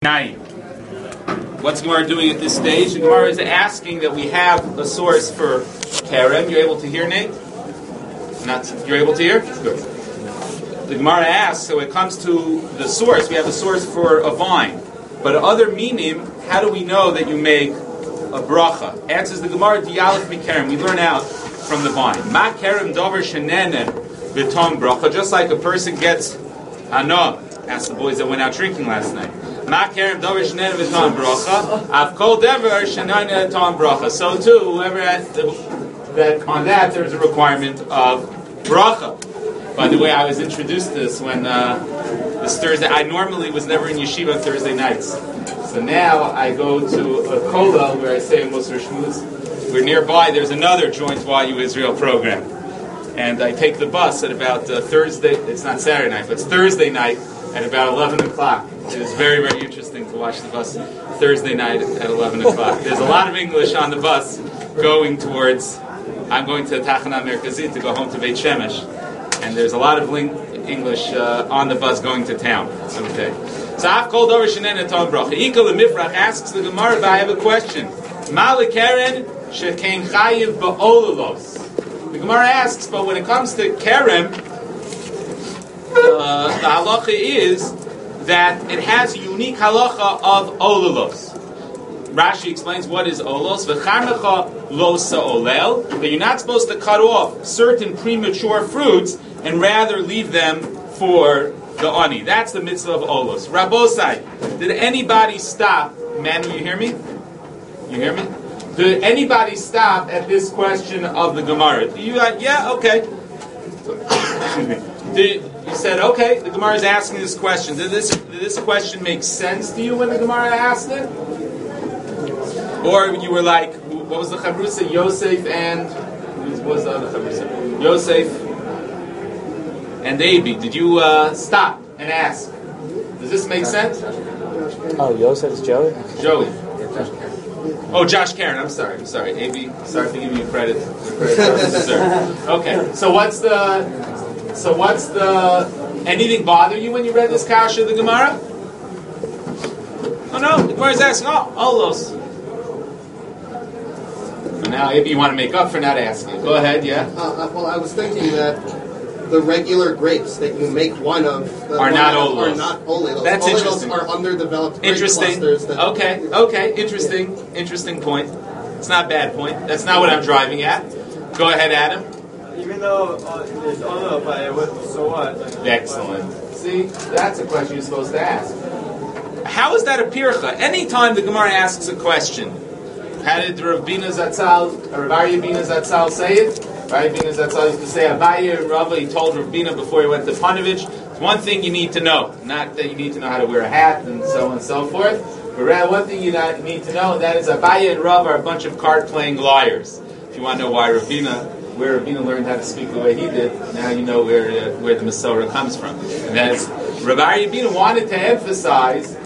Nine. What's Gemara doing at this stage? The Gemara is asking that we have a source for Karen. You're able to hear, Nate? You're able to hear? Good. The Gemara asks, so when it comes to the source, we have a source for a vine. But other minim, how do we know that you make a bracha? Answers the Gemara, Diyalef Mikerem. We learn out from the vine. Ma kerem dover shenenen v'tom bracha. Just like a person gets hana. Ask the boys that went out drinking last night. Ma kerem dover shenenen v'tom bracha. Av kol dever shenenen v'tom bracha. So too, whoever has that on that, there's a requirement of bracha. By the way, I was introduced to this when this Thursday. I normally was never in yeshiva on Thursday nights. So now I go to a kollel where I say a Musar Shmuz. We're nearby. There's another Joint YU Israel program. And I take the bus at about Thursday. It's not Saturday night, but it's Thursday night at about 11 o'clock. It is very, very interesting to watch the bus Thursday night at 11 o'clock. There's a lot of English on the bus going towards... I'm going to Tachana Merkazit to go home to Beit Shemesh. And there's a lot of English on the bus going to town. Okay. So I've called over Shenen and Tom Bracha. Ikal Mifrach asks the Gemara, I have a question. Malikeren shekain chayiv ba'olalos. The Gemara asks, but when it comes to Kerem, the halacha is that it has a unique halacha of olalos. Rashi explains what is olos. V'charmecha lo sa'olel. That you're not supposed to cut off certain premature fruits and rather leave them for the ani. That's the mitzvah of olos. Rabosai, did anybody stop? Manu, you hear me? You hear me? Did anybody stop at this question of the Gemara? Yeah, okay. You said, okay, the Gemara is asking this question. Did this question make sense to you when the Gemara asked it? Or you were like, what was the chavrusa? Yosef and... What was the other chavrusa? Yosef and Abi. Did you stop and ask? Does this make sense? Oh, Yosef is Joey? Joey. Oh, Josh Karen. I'm sorry. Abi, sorry for giving you credit. Okay. So what's the... Anything bother you when you read this kasha of the Gemara? Oh no, the Gemara is asking, olos. Now, if you want to make up for not asking, go ahead. Yeah. Well, I was thinking that the regular grapes that you make wine of are not olos. Are not oleilos. That's oleilos interesting. Are underdeveloped grape interesting. clusters. Okay. Interesting point. It's not a bad point. That's not what I'm driving at. Go ahead, Adam. Even though it's oleo, but so what? Excellent. See, that's a question you're supposed to ask. How is that a pircha? Anytime the Gemara asks a question. How did Rav Bina Zatzal, or Rav Aryeh Bina Zatzal say it? Rav Aryeh Bina Zatzal used to say, Abaye and Rava, he told Rav Bina before he went to Panovich, it's one thing you need to know. Not that you need to know how to wear a hat and so on and so forth, but rather one thing you need to know, and that is Abaye and Rava are a bunch of card-playing liars. If you want to know why where Rav Bina learned how to speak the way he did, now you know where the Masorah comes from. And that is, Rav Aryeh Bina wanted to emphasize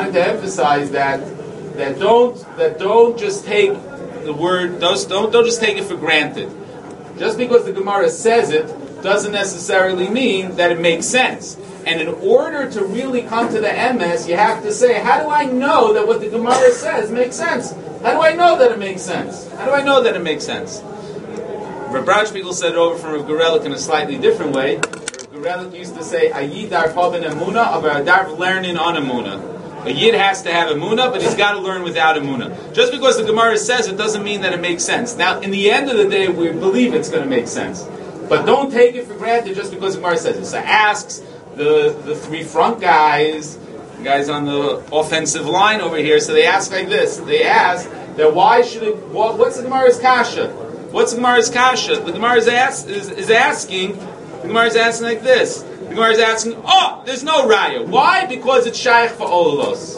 that don't just take the word, don't just take it for granted. Just because the Gemara says it doesn't necessarily mean that it makes sense. And in order to really come to the emes, you have to say, how do I know that what the Gemara says makes sense? How do I know that it makes sense? Rav Braunschweigel said it over from Rav Gorelik in a slightly different way. Rav Gorelik used to say, Ayidar Pavin Amuna, aber Adarv learning on Amuna. A Yid has to have Emunah, but he's got to learn without Emunah. Just because the Gemara says it doesn't mean that it makes sense. Now, in the end of the day, we believe it's going to make sense. But don't take it for granted just because the Gemara says it. So asks the three front guys, the guys on the offensive line over here, so they ask like this. They ask that what's the Gemara's kasha? What's the Gemara's kasha? The Gemara is asking like this. The Gemara is asking, there's no raya. Why? Because it's shaykh for olalos.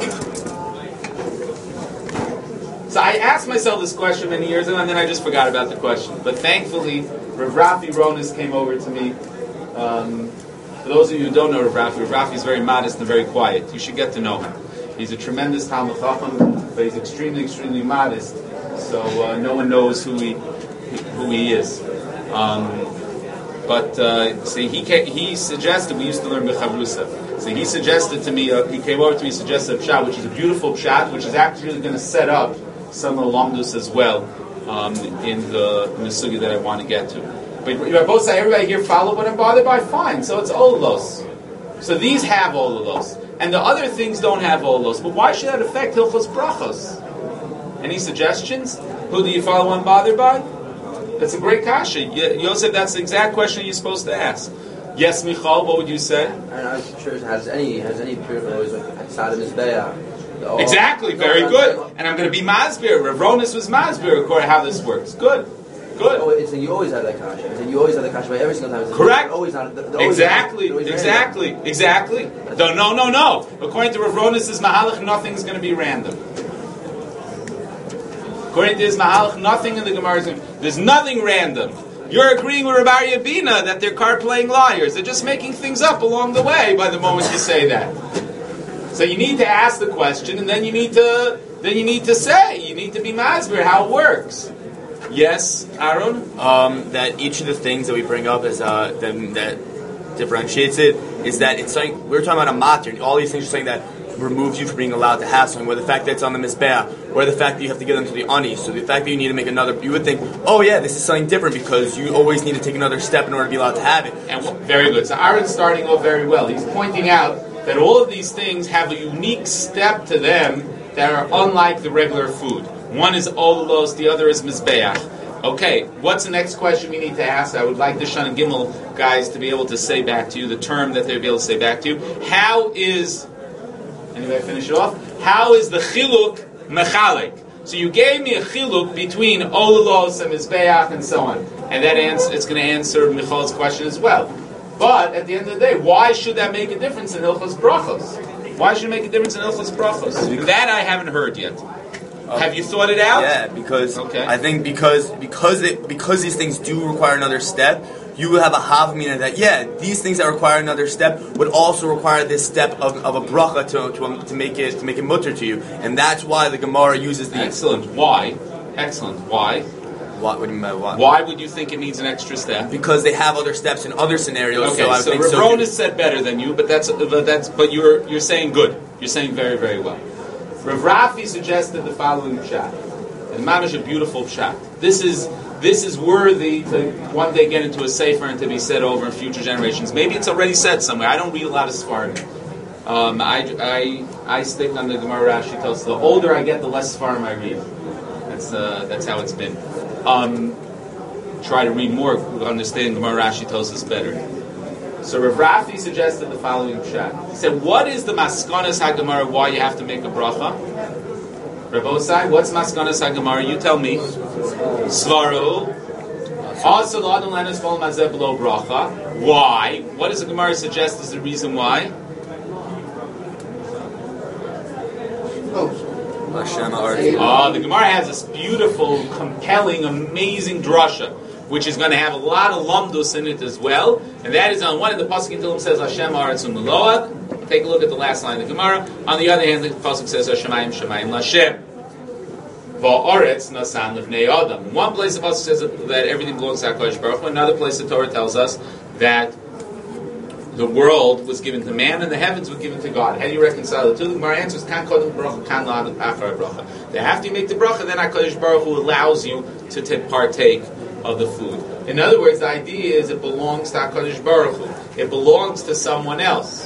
So I asked myself this question many years ago, and then I just forgot about the question. But thankfully, Rav Rafi Ronis came over to me. For those of you who don't know Rav Rafi is very modest and very quiet. You should get to know him. He's a tremendous Talmud Chacham, but he's extremely, extremely modest. So no one knows who he is. But see, he suggested we used to learn b'chavrusa. So he suggested to me, he came over to me, suggested a pshat, which is a beautiful pshat, which is actually going to set up some of the lamdus as well in the sugi that I want to get to. But both say everybody here follow what I'm bothered by? Fine, so it's olalos. So these have olalos. And the other things don't have olalos. But why should that affect Hilchos Brachos? Any suggestions? Who do you follow what I'm bothered by? That's a great kasha. Yosef, that's the exact question you're supposed to ask. Yes, Michal, what would you say? I'm not sure has any period always like Hatzad Mizbeah. Exactly, very good. And I'm going to be Masbir. Rav Ronis was Masbir according to how this works. Good. Oh, it's you always have that kasha. It's you always have the kasha by every single time. It's correct. Always not. Exactly. No. According to Rav Ronis' Mahalach, nothing's going to be random. According to his Mahalach, nothing in the Gemara is there's nothing random. You're agreeing with Rabbi Yabina that they're card-playing liars. They're just making things up along the way by the moment you say that. So you need to ask the question, and then you need to say, you need to be masbir how it works. Yes, Aaron? That each of the things that we bring up as that differentiates it is that it's something we're talking about a matter. All these things are saying that removes you from being allowed to have something, where the fact that it's on the mizbeah, or the fact that you have to give them to the ani. So the fact that you need to make another, you would think, oh yeah, this is something different because you always need to take another step in order to be allowed to have it. And very good. So Aaron's starting off very well. He's pointing out that all of these things have a unique step to them that are unlike the regular food. One is olalos, the other is mizbeach. Okay, what's the next question we need to ask? I would like the Shana Gimel guys to be able to say back to you the term that they'll be able to say back to you. How is, anybody finish it off? How is the chiluk mechalek? So you gave me a chiluk between olalos and mizbeach and so on, and that it's going to answer Michal's question as well. But at the end of the day, why should that make a difference in Hilchos Brachos? Why should it make a difference in Hilchos Brachos? That I haven't heard yet. Have you thought it out? Yeah, because I think because these things do require another step, you will have a havamina that these things that require another step would also require this step of a bracha to make it mutter to you, and that's why the Gemara uses the excellent. Why? Why? What would you mean by what? Why would you think it needs an extra step? Because they have other steps in other scenarios. Okay, so Rav Ronis said better than you, but you're saying good. You're saying very, very well. Rav Rafi suggested the following pshat, and Mamish a beautiful pshat. This is worthy to one day get into a sefer and to be said over in future generations. Maybe it's already said somewhere. I don't read a lot of Sfarim. I stick on the Gemara Rashi tells. The older I get, the less Sfarim I read. That's how it's been. Try to read more, understand Gemara Rashi tells us better. So Rav Rafi suggested the following pshat. He said, what is the maskanas haGemara why you have to make a bracha? Rav Osai, what's maskanas haGemara? You tell me. Svaru. Also, below bracha. Why? What does the Gemara suggest is the reason why? The Gemara has this beautiful, compelling, amazing drasha, which is going to have a lot of lamdus in it as well. And that is on one of the pasuk in Tehillim says Hashem Haaretz U'Meload. Take a look at the last line of the Gemara. On the other hand, the pasuk says Hashemayim Shemayim Lashem. Va'aretz Nasan Lifnei Adam. In one place the pasuk says that everything belongs to HaKadosh Baruch Hu. Another place the Torah tells us that the world was given to man and the heavens were given to God. How do you reconcile the two? The Gemara answers, Kan Kodem Bracha, Kan La'ad Achar Bracha. After you make the bracha, then HaKadosh Baruch Hu allows you to partake of the food. In other words, the idea is it belongs to HaKadosh Baruch Hu. It belongs to someone else.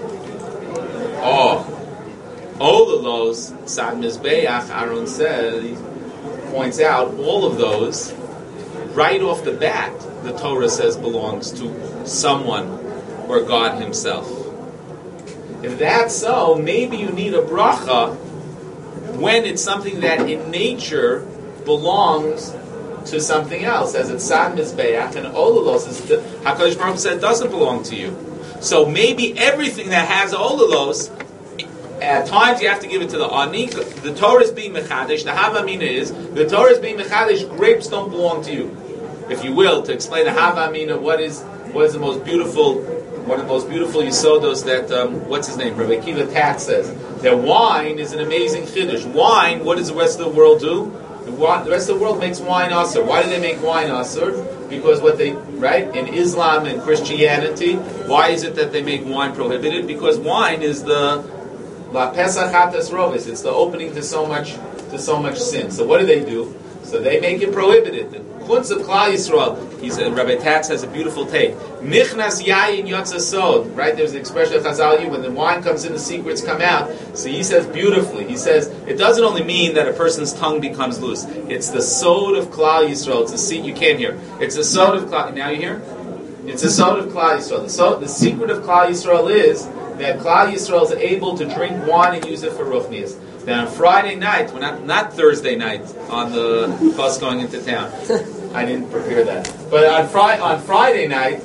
Olalos, Sad Mizbeach, Aaron says, he points out, all of those, right off the bat, the Torah says belongs to someone or God Himself. If that's so, maybe you need a bracha when it's something that in nature belongs to something else, as it's Sad Mizbeach and Olalos, HaKadosh Baruch Hu said doesn't belong to you. So maybe everything that has Olalos, at times you have to give it to the Ani. The Torah is being Mechadesh. The Havamina is, the Torah is being Mechadesh, grapes don't belong to you. If you will, to explain the Havamina, what is the most beautiful, one of the most beautiful Yisodos that, what's his name, Rabbi Akiva Tat says, that wine is an amazing Chiddush. Wine, what does the rest of the world do? The rest of the world makes wine asur. Why do they make wine asur? Because in Islam and Christianity, why is it that they make wine prohibited? Because wine is the La Pesach Hatas Rovis. It's the opening to so much sin. So what do? So they make it prohibited. The Chutz of Klal Yisrael, Rabbi Tatz has a beautiful take. Nichnas yayin yotza sod. Right, there's an expression of Chazal, when the wine comes in, the secrets come out. So he says beautifully, he says, it doesn't only mean that a person's tongue becomes loose. It's the sod of Klal Yisrael. It's the seed, you can't hear. It's the sod of Klal, now you hear? It's the sod of Klal Yisrael. The secret of Klal Yisrael is that Klal Yisrael is able to drink wine and use it for ruchnias. Then on Friday night, not Thursday night on the bus going into town. I didn't prepare that. But on Friday night,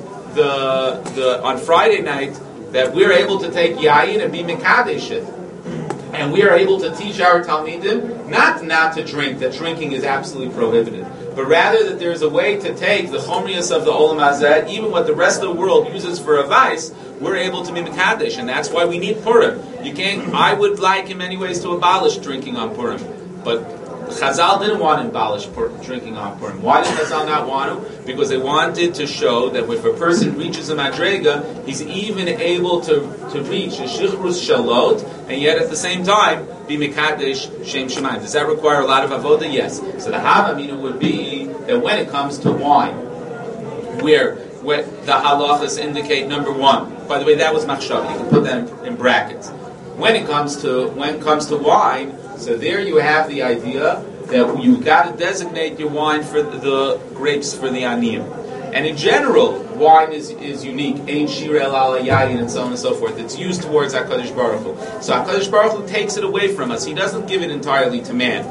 that we're able to take yayin and be mekadesh it, and we are able to teach our talmidim not to drink. That drinking is absolutely prohibited, but rather that there's a way to take the chomrius of the olam hazeh, even what the rest of the world uses for a vice. We're able to be mekadesh, and that's why we need Purim. You can't. I would like in many ways to abolish drinking on Purim, but Chazal didn't want to abolish drinking on Purim. Why did Chazal not want to? Because they wanted to show that if a person reaches a madrega, he's even able to reach a shichrus shalot, and yet at the same time be mekadesh shem shemayim. Does that require a lot of avoda? Yes. So the havamina would be that when it comes to wine, where the halachas indicate number one. By the way, that was machshav. You can put that in brackets. When it comes to wine, so there you have the idea that you've got to designate your wine for the grapes for the aniyim. And in general, wine is unique. Ein shira el ala yayin, and so on and so forth. It's used towards HaKadosh Baruch Hu. So HaKadosh Baruch Hu takes it away from us. He doesn't give it entirely to man.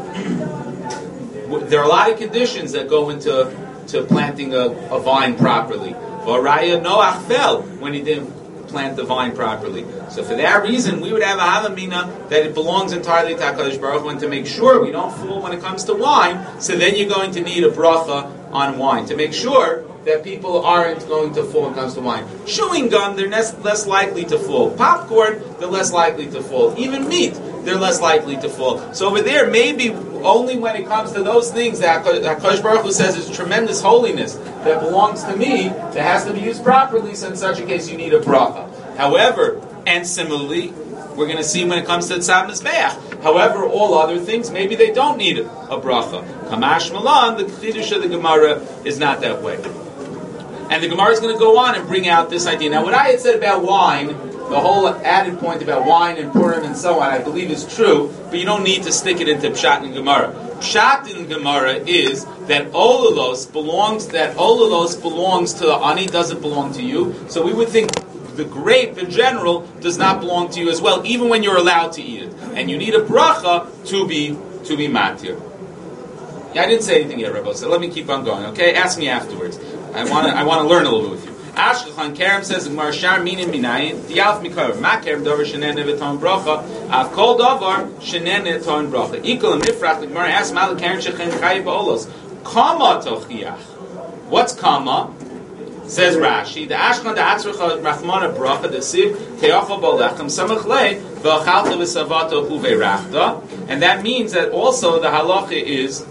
There are a lot of conditions that go into planting a vine properly. Varaya Noach fell when he didn't plant the vine properly. So for that reason, we would have a havamina that it belongs entirely to HaKadosh Baruch Hu, and to make sure we don't fool when it comes to wine, so then you're going to need a bracha on wine, to make sure that people aren't going to fall when it comes to wine. Chewing gum, they're less likely to fall. Popcorn, they're less likely to fall. Even meat, they're less likely to fall. So over there, maybe only when it comes to those things that HaKadosh Baruch Hu says is tremendous holiness that belongs to me, that has to be used properly, so in such a case you need a bracha. However, and similarly, we're going to see when it comes to Tzad Mizbeach. However, all other things, maybe they don't need a bracha. Kamash Malan, the Chiddush of the Gemara is not that way. And the Gemara is going to go on and bring out this idea. Now, what I had said about wine, the whole added point about wine and Purim and so on, I believe is true, but you don't need to stick it into Pshat and Gemara. Pshat in Gemara is that Olalos belongs to the Ani, doesn't belong to you. So we would think the grape in general does not belong to you as well, even when you're allowed to eat it. And you need a bracha to be matir. Yeah, I didn't say anything yet, Rabbi, so let me keep on going, okay? Ask me afterwards. I want to learn a little bit with you. Ashkelchan Kerem says in Marshar Minim Minayin Dialf Mikar Ma Kerem Dover Shenene V'Ton Bracha Av Kol Dover Shenene Ton Bracha Equal and Nifrach the Gemara asks Mal Kerem Shechen Chayi Ba'olos Kama Tochiach. What's Kama? Says Rashi the Ashkelchan the Atzrecha Rachmana Bracha the Siv Teocha Bolechem Samach Lei V'Achalta V'Savato Huve Rachta, and that means that also the halacha is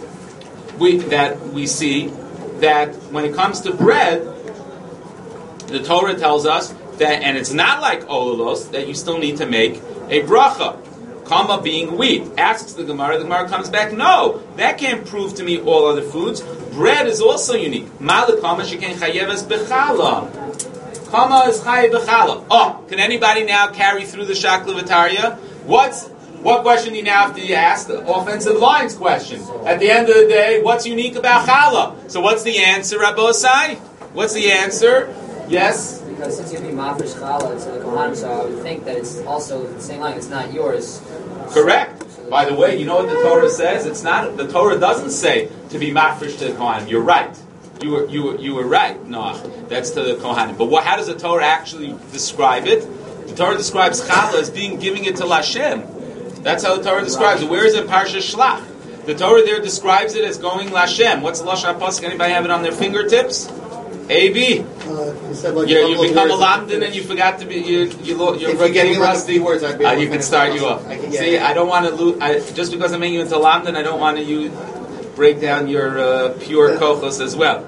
we see that when it comes to bread, the Torah tells us that, and it's not like olalos, that you still need to make a bracha. Kama being wheat. Asks the Gemara comes back, no, that can't prove to me all other foods. Bread is also unique. Malakama sheken chayevas bechala. Kama is chayev bechala. Oh, can anybody now carry through the shakla v'tarya? What question do you now have to ask? The offensive lines question. At the end of the day, what's unique about challah? So what's the answer, Rabbi Osai? What's the answer? Yes? Because since you're being mafresh challah to the Kohanim, so I would think that it's also the same line, it's not yours. Correct. By the way, you know what the Torah says? It's not. The Torah doesn't say to be mafresh to the Kohanim. You're right. You were right, Noach. That's to the Kohanim. But how does the Torah actually describe it? The Torah describes challah as giving it to Lashem. That's how the Torah describes it. Where is it in Parsha Shlach? The Torah there describes it as going Lashem. What's the Lashon HaPasuk? Anybody have it on their fingertips? A.B. You become a lamdan and you forgot to be. You're getting rusty. You can start you off. See, I don't want to lose. Just because I'm making you into lamdan, I don't want to break down your pure kochos as well.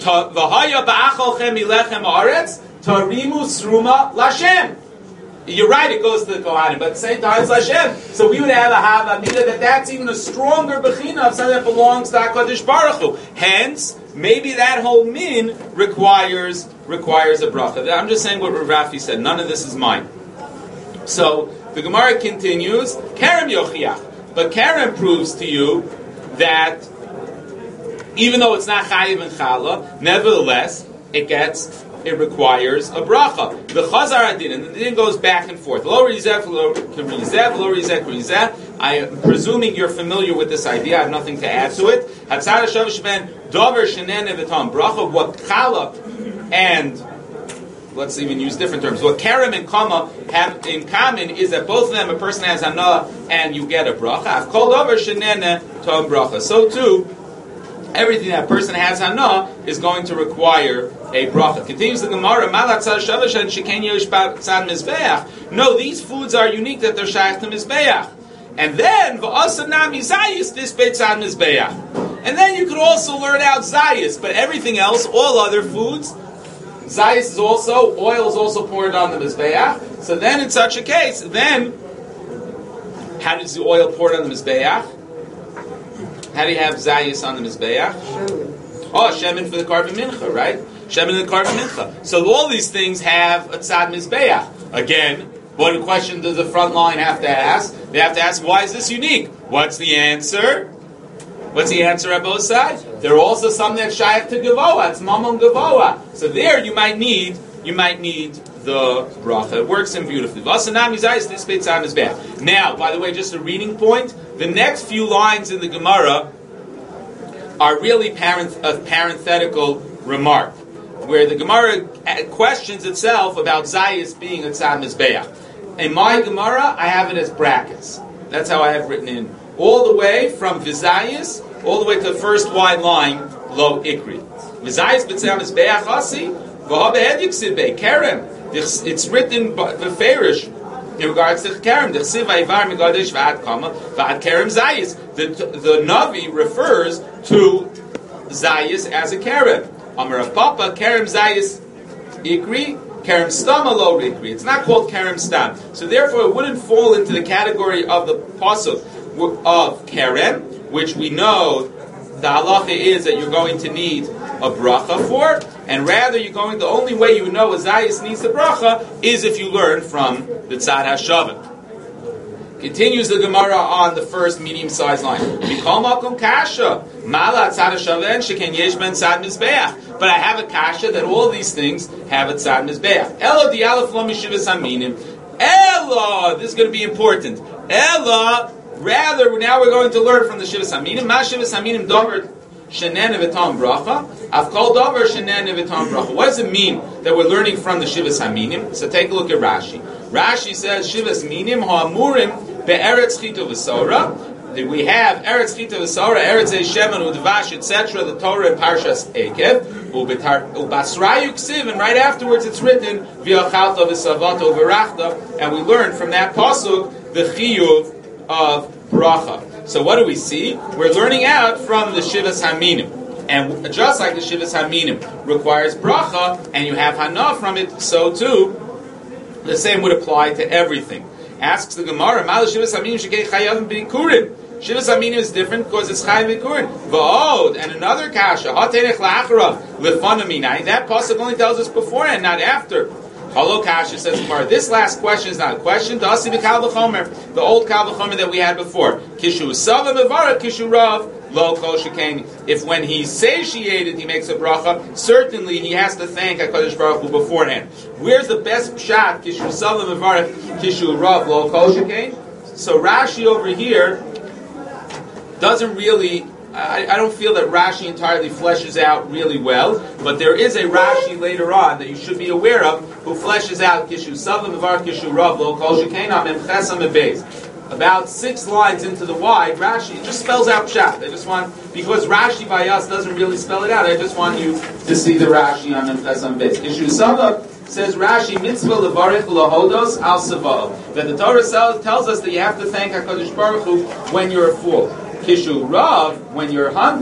V'haya ba'acholchem ilechem haaretz tarimu sruma lashem. You're right, it goes to the Kohanim, but at the same time, it's Hashem. So we would have a Havamina that's even a stronger Bechina of something that belongs to HaKadosh Baruch Hu. Hence, maybe that whole min requires a bracha. I'm just saying what Rav Rafi said. None of this is mine. So, the Gemara continues, Kerem Yochiach. But Kerem proves to you that even though it's not Chayiv and Chala, nevertheless, it requires a bracha. The Chazar Adin, and the din goes back and forth. Lo rizeh, lo rizeh. I am presuming you're familiar with this idea. I have nothing to add to it. Hatzar Shavush ben Dover Shenen Evitam bracha. What Chala and let's even use different terms. What Kerem and Kama have in common is that both of them, a person has Hana and you get a bracha. I've called over Shenen Tom bracha. So too, everything that person has Hana is going to require a bracha. Continues the Gemara, no, these foods are unique that they're shaykh to Mizbeach. And then, and then you could also learn out Zayis, but everything else, all other foods, Zayis is also, oil is also poured on the Mizbeach. So then in such a case, then, how does the oil poured on the Mizbeach? How do you have Zayis on the Mizbeach? Oh, Shemin for the Karban Mincha, right? Shemin and the Karban Mincha. So all these things have a Tzad Mizbeach. Again, what question does the front line have to ask? They have to ask, why is this unique? What's the answer? What's the answer at both sides? There are also some that shaykh to Gavoa. It's Mamon Gavoa. So there you might need the bracha. It works in beautifully. Now, by the way, just a reading point. The next few lines in the Gemara are really a parenthetical remark, where the Gemara questions itself about Zayis being a Tzad Mizbeach. In my Gemara, I have it as brackets. That's how I have written in. All the way from Vizayis, all the way to the first wide line, Lo Ikri. Vizayis b'Tzad Mizbeach Asi, v'ha be'ed yiksiv be, Kerem. It's written beferish in regards to Kerem. D'chsiv v'ayvar migadesh v'ad kama, v'ad Kerem Zayis. The Navi refers to Zayis as a Kerem. Amar Papa, Kerem Zayis Ikri, Kerem Stam Lo Ikri. It's not called Kerem Stam. So therefore it wouldn't fall into the category of the pasuk of Kerem, which we know the halacha is that you're going to need a bracha for, and rather the only way you know a Zayis needs the bracha is if you learn from the Tzad HaShavim. Continues the Gemara on the first medium-sized line. But I have a kasha that all these things have a tzad mizbeach. Ella, this is going to be important. Ella, rather, now we're going to learn from the Shivas Haminim. Ma Shivas Haminim dover shenen evitam bracha. I've called dover shenen evitam bracha. What does it mean that we're learning from the Shivas Haminim? So take a look at Rashi. Rashi says Shivas Minim ha'amurim be'eretz chita v'sora. We have Eretz Chita v'Sora, Eretz Shemen Udvash, etc. The Torah in Parshas Ekev, Ubasrayu Ksiv, and right afterwards it's written V'Yachalta v'Savato v'Rachta, and we learn from that pasuk the chiyuv of bracha. So what do we see? We're learning out from the Shivas Haminim, and just like the Shivas Haminim requires bracha, and you have hana from it, so too the same would apply to everything. Asks the Gemara, Mal Shivas Haminim shekei chayavim b'ikurim. Shivas Haminim is different because it's chayim b'ikurim. V'od, and another kasha, hatenech la'acharav, lefanamina. That pasuk only tells us beforehand, not after. Halo kasha says Gemara, this last question is not a question. Dasi b'kal v'chomer, the old kal v'chomer that we had before. Kishu sava mevarak, kishu rav, lo kol shekain. If when he's satiated he makes a bracha, certainly he has to thank HaKadosh Baruch Hu beforehand. Where's the best shot? Kishu sava mevarak, kishu rav, lo kol shekain. So Rashi over here doesn't really, I don't feel that Rashi entirely fleshes out really well, but there is a Rashi later on that you should be aware of who fleshes out Kishu Savim Mevar Kishu Rav Lo Kol Shekein Mem Chesam Beis. About 6 lines into the wide, Rashi just spells out Pshat. I just want, because Rashi by us doesn't really spell it out, I just want you to see the Rashi on Mem Chesam Beis. Kishu Savim says Rashi, mitzvah levarich lahodos al savah. That the Torah tells us that you have to thank HaKadosh Baruch Hu when you're full. Kishu Rav, when you're hungry,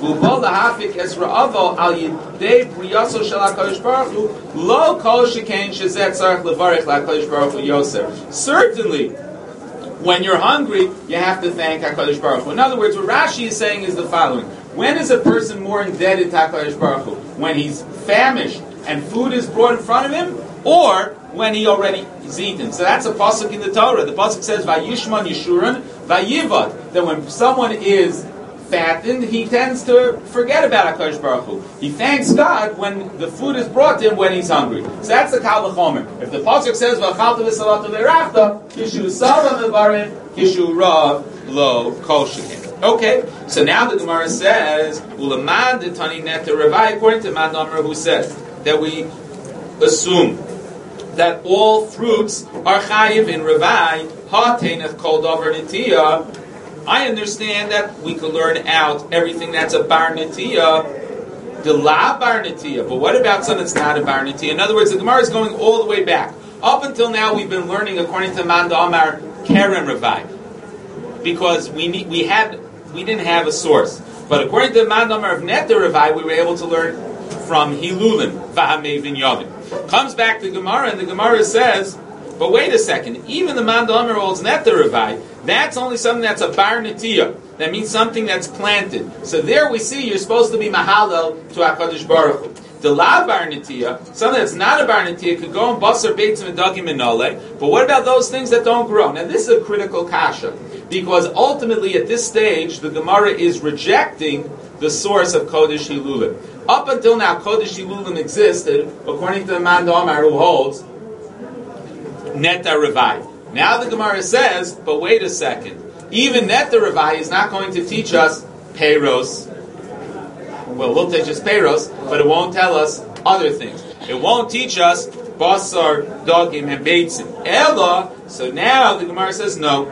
V'ubol lahafik es ra'avo al yidei briyaso shel HaKadosh Baruch Hu lo kol shekain shezeh tzarich levarich LaKadosh Baruch Hu Yosef. Certainly, when you're hungry, you have to thank HaKadosh Baruch Hu. In other words, what Rashi is saying is the following. When is a person more indebted to HaKadosh Baruch Hu? When he's famished and food is brought in front of him, or when he already is eaten? So that's a pasuk in the Torah. The pasuk says, Vayishman Yeshurun Vayivad. That when someone is fattened, he tends to forget about HaKadosh Baruch Hu. He thanks God when the food is brought to him when he's hungry. So that's the Kal V'chomer. If the pasuk says, V'achalta v'salata v'rachta, Kishu Sava Mevarim, Kishu Rav Lo Kol Shekin. Okay, so now the Gemara says, Ulamad the Tani Neta Ravai, according to Mad Amr, who says that we assume that all fruits are chayiv in Ravai, ha-teinach kol davar nitiyah. I understand that we could learn out everything that's a bar nitiyah, the la bar nitiyah. But what about something that's not a bar nitiyah? In other words, the Gemara is going all the way back. Up until now, we've been learning according to Manda Amar Keren Ravai, because we didn't have a source. But according to Manda Amar of Neta Ravai, we were able to learn from Hilulin Vahamei Vinyavin. Comes back to Gemara, and the Gemara says, but wait a second, even the Manda Amar holds Neta Ravai, that's only something that's a bar netiyah. That means something that's planted. So there we see you're supposed to be mahalel to HaKadosh Baruch Hu. The la bar netiyah, something that's not a bar netiyah, could go in basar beitzim and dagim and nole. But what about those things that don't grow? Now this is a critical kasha, because ultimately at this stage the Gemara is rejecting the source of Kodesh Hilulim. Up until now, Kodesh Hilulim existed according to the Manda Amar, who holds Neta Ravai. Now the Gemara says, but wait a second, even Neta Ravai is not going to teach us Peiros. Well, we'll teach us Peiros, but it won't tell us other things. It won't teach us Basar, Dogim, and Beitzim. Ella, so now the Gemara says no.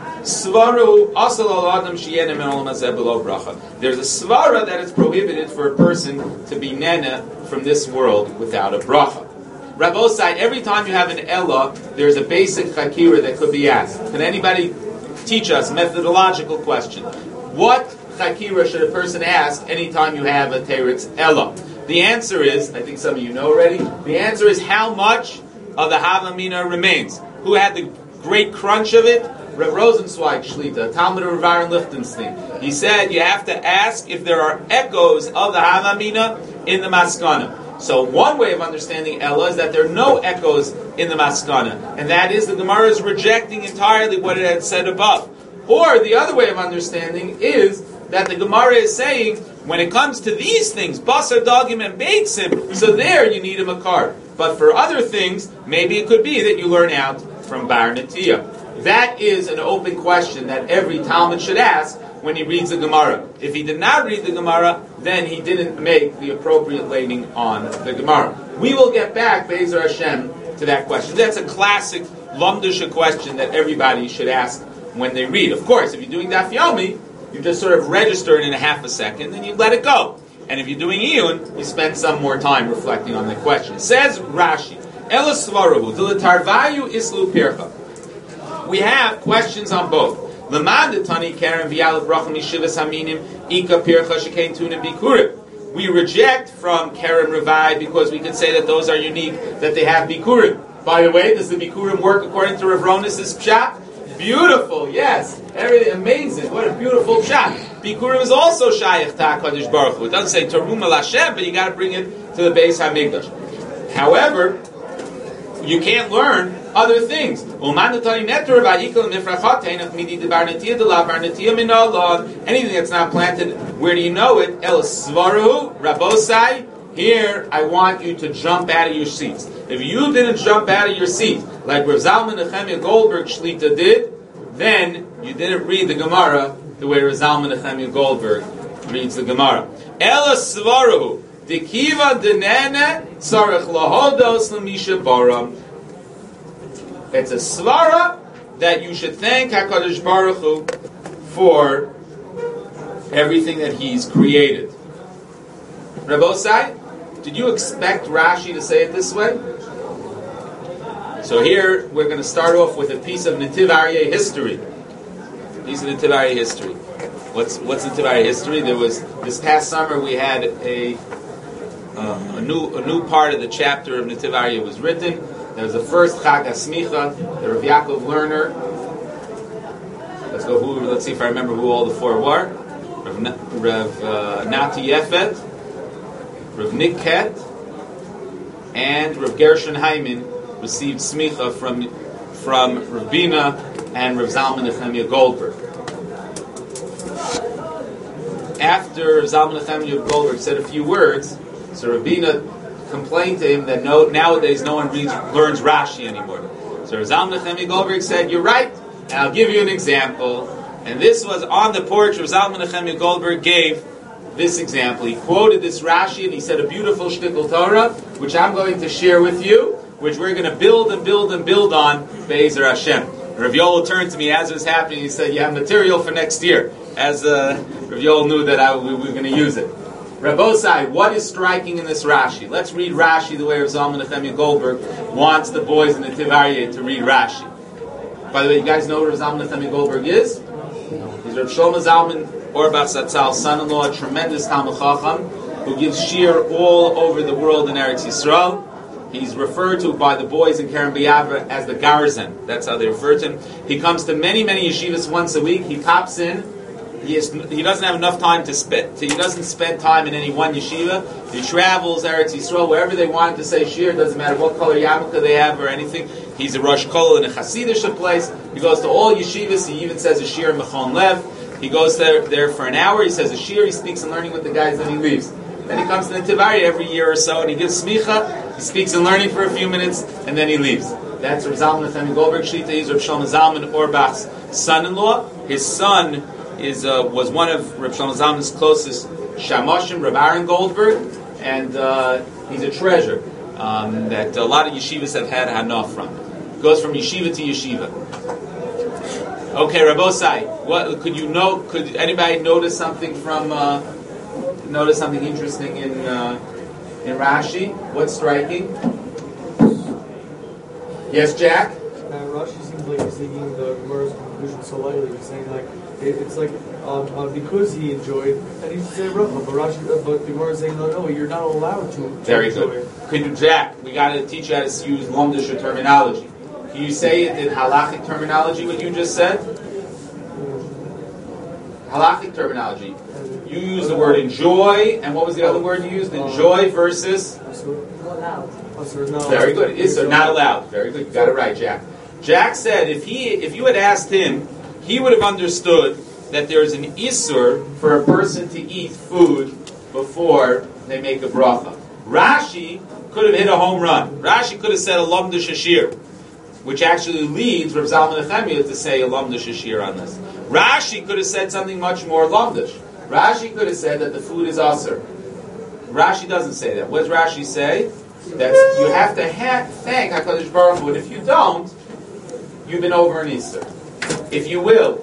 Svaru asal al adam sheyenem olam hazeh below bracha. There's a svara that is prohibited for a person to be nena from this world without a bracha. Rabbosai, every time you have an Ella, there's a basic chakira that could be asked. Can anybody teach us a methodological question? What chakira should a person ask anytime you have a teretz Ella? The answer is, I think some of you know already, the answer is how much of the Havamina remains. Who had the great crunch of it? Rav Rosenzweig Shlita, Talmud of Rav Aaron Lichtenstein. He said you have to ask if there are echoes of the Havamina in the Maskana. So one way of understanding Ella is that there are no echoes in the Maskana, and that is the Gemara is rejecting entirely what it had said above. Or the other way of understanding is that the Gemara is saying, when it comes to these things, Basar, Dagim, and Beitzim, so there you need a Makar. But for other things, maybe it could be that you learn out from Bar Netiyah. That is an open question that every Talmud should ask when he reads the Gemara. If he did not read the Gemara, then he didn't make the appropriate lading on the Gemara. We will get back, Be'ezer Hashem, to that question. That's a classic Lamdusha question that everybody should ask when they read. Of course, if you're doing Daf Yomi, you just sort of register it in a half a second, and you let it go. And if you're doing Iyun, you spend some more time reflecting on the question. It says Rashi, Ela Svarahu, Dilatarvayu Islu Pircha. We have questions on both. Lamad Tani Karen Vial Bracham Yeshivas Haminim Ika Pircha Shekain Tunim Bikurim. We reject from Karen Ravai because we could say that those are unique, that they have Bikurim. By the way, does the Bikurim work according to Rav Ronis' Pshat? Beautiful, yes. Everything amazing. What a beautiful pshat. Bikurim is also Shayach HaKadosh Baruch Hu. It doesn't say Terum El Hashem, but you got to bring it to the Beis HaMikdash. However, you can't learn other things. Anything that's not planted, where do you know it? El Svaru, Rabosai. Here, I want you to jump out of your seats. If you didn't jump out of your seat, like Rav Zalman Nechemia Goldberg Shlita did, then you didn't read the Gemara the way Rav Zalman Nechemia Goldberg reads the Gemara. Ela Svaru, Dikiva Denene, Sarech Lahodos Lamisha Baram. It's a svara that you should thank HaKadosh Baruch Hu for everything that He's created. Rabbosai, did you expect Rashi to say it this way? So here we're going to start off with a piece of Netiv Aryeh history. What's the Tivaria history? There was this past summer we had a new part of the chapter of Netivaria was written. There was the first Chag HaSmicha, the Rav Yaakov Lerner. Let's see if I remember who all the four were. Rav Nati Yefet, Rav Nick Ket, and Rav Gershon Hyman received smicha from Rabina and Rav Zalman Nechemia Goldberg. After Rav Zalman Nechemia Goldberg said a few words, so Rabina complained to him that nowadays no one learns Rashi anymore. So Rav Zalman Nechemia Goldberg said, "You're right, and I'll give you an example." And this was on the porch. Rav Zalman Nechemia Goldberg gave this example. He quoted this Rashi and he said a beautiful shtickle Torah, which I'm going to share with you, which we're going to build and build and build on Be'ezer Hashem. Rav Yoel turned to me as it was happening. He said, "You have material for next year." As Rav Yoel knew that we were going to use it. Rabbosai, what is striking in this Rashi? Let's read Rashi the way Rav Zalman Nechemia Goldberg wants the boys in the Tivaria to read Rashi. By the way, you guys know who Rav Zalman Nechemia Goldberg is? He's Rav Shlomo Zalman Auerbach Zatzal's son-in-law, a tremendous Talmud Chacham, who gives shir all over the world in Eretz Yisrael. He's referred to by the boys in Keren B'Yavra as the Garzen. That's how they refer to him. He comes to many, many yeshivas once a week. He pops in. He doesn't have enough time to spend. He doesn't spend time in any one yeshiva. He travels Eretz Yisrael wherever they want to say shir. Doesn't matter what color yarmulke they have or anything. He's a Rosh Kol in a Hasidic place. He goes to all yeshivas. He even says a shir in Mechon Lev. He goes there for an hour. He says a shir. He speaks and learning with the guys. Then he leaves. Then he comes to the Tivaria every year or so and he gives smicha. He speaks and learning for a few minutes and then he leaves. That's Rav Zalman Nechemia Goldberg Shita. He's Rav Shlomo Zalman Auerbach's son-in-law. His son was one of Rav Shlomo Zalman's closest shamoshim, Rav Aaron Goldberg, and he's a treasure that a lot of yeshivas have had hana from. Goes from yeshiva to yeshiva. Okay, Rabbosai, what could anybody notice something interesting in Rashi? What's striking? Yes, Jack? Rashi seems like he's taking the Gemara's conclusion so lightly. He's saying like it's like because he enjoyed, and he's saying bracha, but the Gemara is saying no, you're not allowed to. Very good. Could you, Jack? We got to teach you how to use Lomdisha terminology. Can you say it in halachic terminology what you just said? Halachic terminology. You use the word enjoy, and what was the other word you used? Enjoy versus? Very good. Isser, not allowed. Very good. You got it right, Jack. Jack said if you had asked him, he would have understood that there's an Isser for a person to eat food before they make a bracha. Rashi could have hit a home run. Rashi could have said a lamda shashir, which actually leads Rav Zalman Nechemia to say a lamda shashir on this. Rashi could have said something much more lamdish. Rashi could have said that the food is aser. Rashi doesn't say that. What does Rashi say? That you have to thank HaKadosh Baruch Hu, and if you don't, you've been over an Easter. If you will,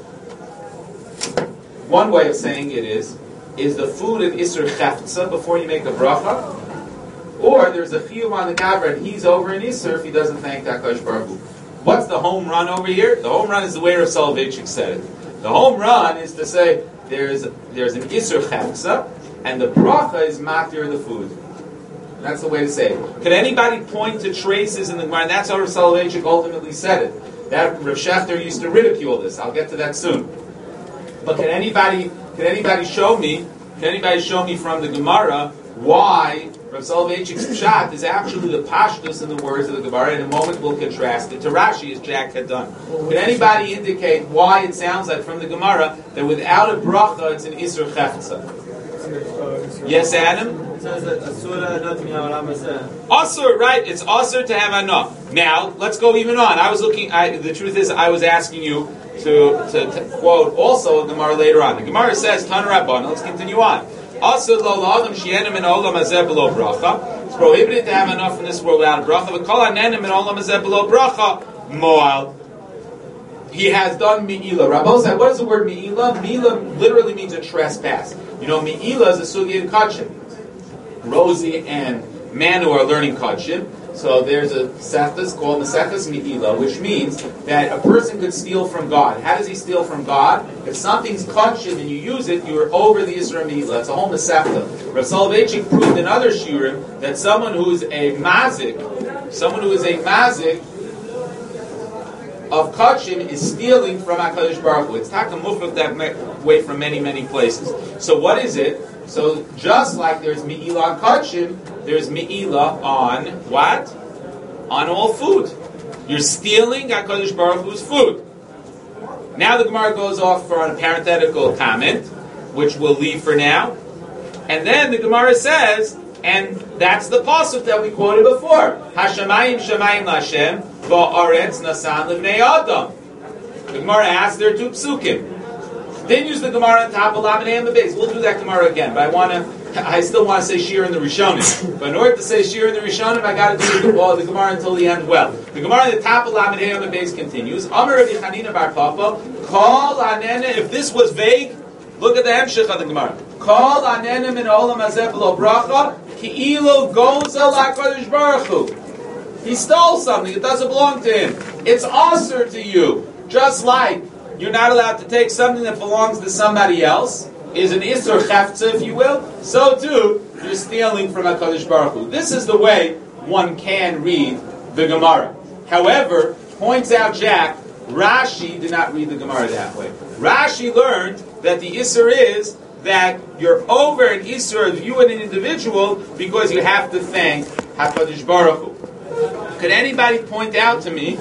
one way of saying it is the food of Isser Chefza before you make a bracha, or there's a chiyuv on the gavra and he's over an Isser if he doesn't thank HaKadosh Baruch Hu. What's the home run over here? The home run is the way Rav Soloveitchik said it. The home run is to say there's an Isser Chefza and the bracha is matir the food. That's the way to say it. Could anybody point to traces in the Gemara? That's how Rav Soloveitchik ultimately said it. That Rav Shechter used to ridicule this. I'll get to that soon. But can anybody show me from the Gemara why Rav Soloveitchik's pshat is actually the pashtus in the words of the Gemara? In a moment we'll contrast it to Rashi as Jack had done. Can anybody indicate why it sounds like from the Gemara that without a bracha it's an Isser Chefza? Yes, Adam? It says that Asur, right? It's asur to have anah. Now, let's go even on. The truth is, I was asking you to quote also a Gemara later on. The Gemara says, Tan Rabban. Let's continue on. Asur lo la'adam she'enem in olam hazeh below bracha. It's prohibited to have enough in this world without a bracha. V'kol hanenem in olam hazeh below bracha moal. He has done mi'ila. Rabbi said, what is the word mi'ila? Mi'ila literally means a trespass. You know, mi'ila is a sugi in kachim. Rosie and Manu are learning kachim. So there's a Seftas called Maseches Me'ila, which means that a person could steal from God. How does he steal from God? If something's kachim and you use it, you're over the Yisra Me'ila. It's a whole Masechta. Rav Soloveitchik proved in other shiurim that someone who is a mazik of kachim is stealing from HaKadosh Baruch Hu. It's takamufak that way from many, many places. So what is it? So just like there's Me'ila on kachim, there's Me'ila on what? On all food. You're stealing HaKadosh Baruch Hu's food. Now the Gemara goes off for a parenthetical comment, which we'll leave for now. And then the Gemara says, and that's the pasuk that we quoted before. Hashemayim shemayim l'Hashem, va'aretz nasan l'bnei Adam. The Gemara asks, there are two psukim. Continues the Gemara on top of Lamed and the base. We'll do that tomorrow again, but I still want to say Shir in the Rishonim. But in order to say Shir in the Rishonim, I got to do the Gemara until the end well. The Gemara on the top of Lamed on the base continues. Amar Rabbi Chanina bar Papa, Kol anene, if this was vague, look at the Hemshech of the Gemara. Kol anene min olam hazeh b'lo bracha, ki'ilu gozel HaKadosh Baruch Hu. He stole something, it doesn't belong to him. It's aser to you. Just like you're not allowed to take something that belongs to somebody else, is an Isur Chefza, if you will, so too, you're stealing from HaKadosh Baruch Hu. This is the way one can read the Gemara. However, points out Jack, Rashi did not read the Gemara that way. Rashi learned that the Isur is that you're over an Isur of you and an individual because you have to thank HaKadosh Baruch Hu. Could anybody point out to me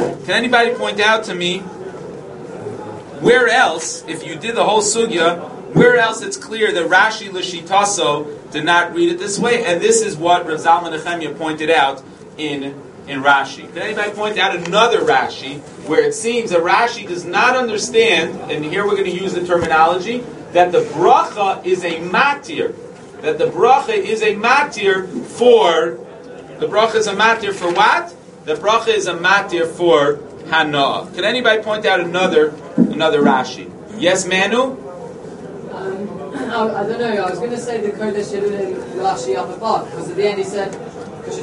where else, if you did the whole sugya, where else it's clear that Rashi L'Shitaso did not read it this way? And this is what Rav Zalman Nechemia pointed out in Rashi. Could anybody point out another Rashi where it seems that Rashi does not understand, and here we're going to use the terminology, that the bracha is a matir. That the bracha is a matir for... The bracha is a matir for what? The bracha is a matir for Hanoah. Could anybody point out another Rashi? Yes, Manu? I don't know. I was going to say the Kodesh Yehudim Rashi up above, because at the end he said, it's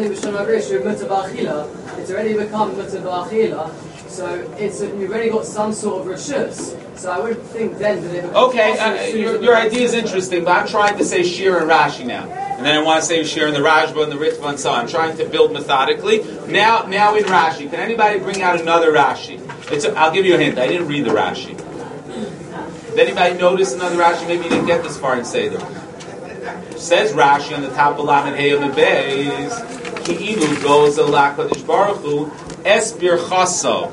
already become Mutter Ba'achila, so you've already got some sort of reshus. So I would think then that it would... Okay, your idea is interesting, but I'm trying to say Shir and Rashi now. And then I want to say Shir and the Rajba and the Ritva and so on. I'm trying to build methodically. Now in Rashi, can anybody bring out another Rashi? I'll give you a hint. I didn't read the Rashi. Did anybody notice another Rashi? Maybe you didn't get this far in Seder. Says Rashi on the top of Lamed Hey on the base, Ki'ilu goes ala Kadosh Baruch Hu Esbir Chaso.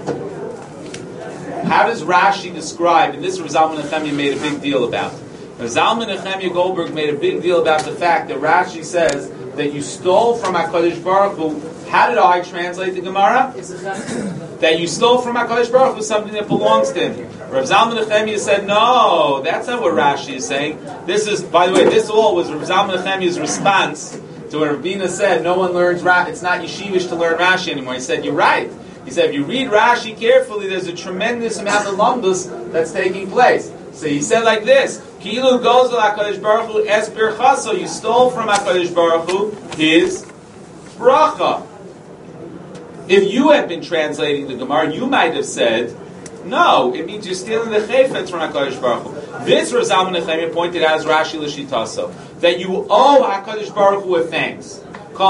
How does Rashi describe, and this Rav Zalman Nechemia made a big deal about. Rav Zalman Nechemia Goldberg made a big deal about the fact that Rashi says that you stole from HaKadosh Baruch Hu. How did I translate the Gemara? That you stole from HaKadosh Baruch Hu something that belongs to him. Rav Zalman Nechemia said, no, that's not what Rashi is saying. This is, by the way, this all was Rav Zalman Nechemia's response to what Rabbeinu said, no one learns Rashi, it's not yeshivish to learn Rashi anymore. He said, you're right. He said, if you read Rashi carefully, there's a tremendous amount of lumbus that's taking place. So he said like this, Ki'ilu gozel HaKadosh Baruch Hu es birchaso, you stole from HaKadosh Baruch Hu his bracha. If you had been translating the Gemara, you might have said, no, it means you're stealing the chayfetz from HaKadosh Baruch Hu. This Rav Zalman Nechemia pointed out as Rashi L'Shitaso, that you owe HaKadosh Baruch Hu a thanks.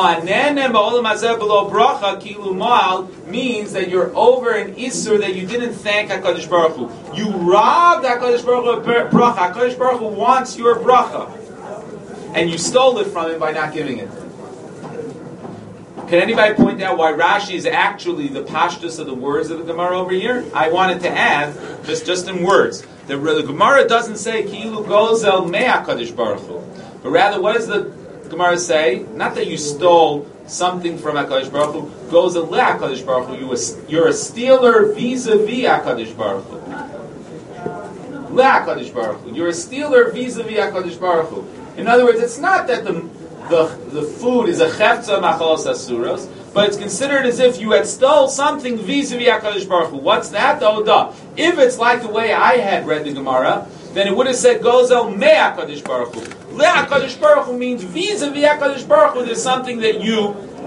Means that you're over an Isur that you didn't thank HaKadosh Baruch Hu. You robbed HaKadosh Baruch Hu of bracha. HaKadosh Baruch Hu wants your bracha. And you stole it from him by not giving it. Can anybody point out why Rashi is actually the pashtus of the words of the Gemara over here? I wanted to add, just in words, the Gemara doesn't say Ki'ilu gozel me HaKadosh Baruch Hu, but rather what does the Gemara say? Not that you stole something from HaKadosh Baruch Hu, gozel le HaKadosh Baruch Hu, you're a stealer vis-a-vis HaKadosh Baruch Hu. Le HaKadosh Baruch Hu. You're a stealer vis-a-vis HaKadosh Baruch Hu. In other words, it's not that the food is a chefza machalos asuros, but it's considered as if you had stole something vis-a-vis HaKadosh Baruch Hu. What's that? If it's like the way I had read the Gemara, then it would have said gozel me HaKadosh Baruch Hu. Le HaKadosh Baruch Hu means vis-a-vis HaKadosh Baruch Hu, there's something that you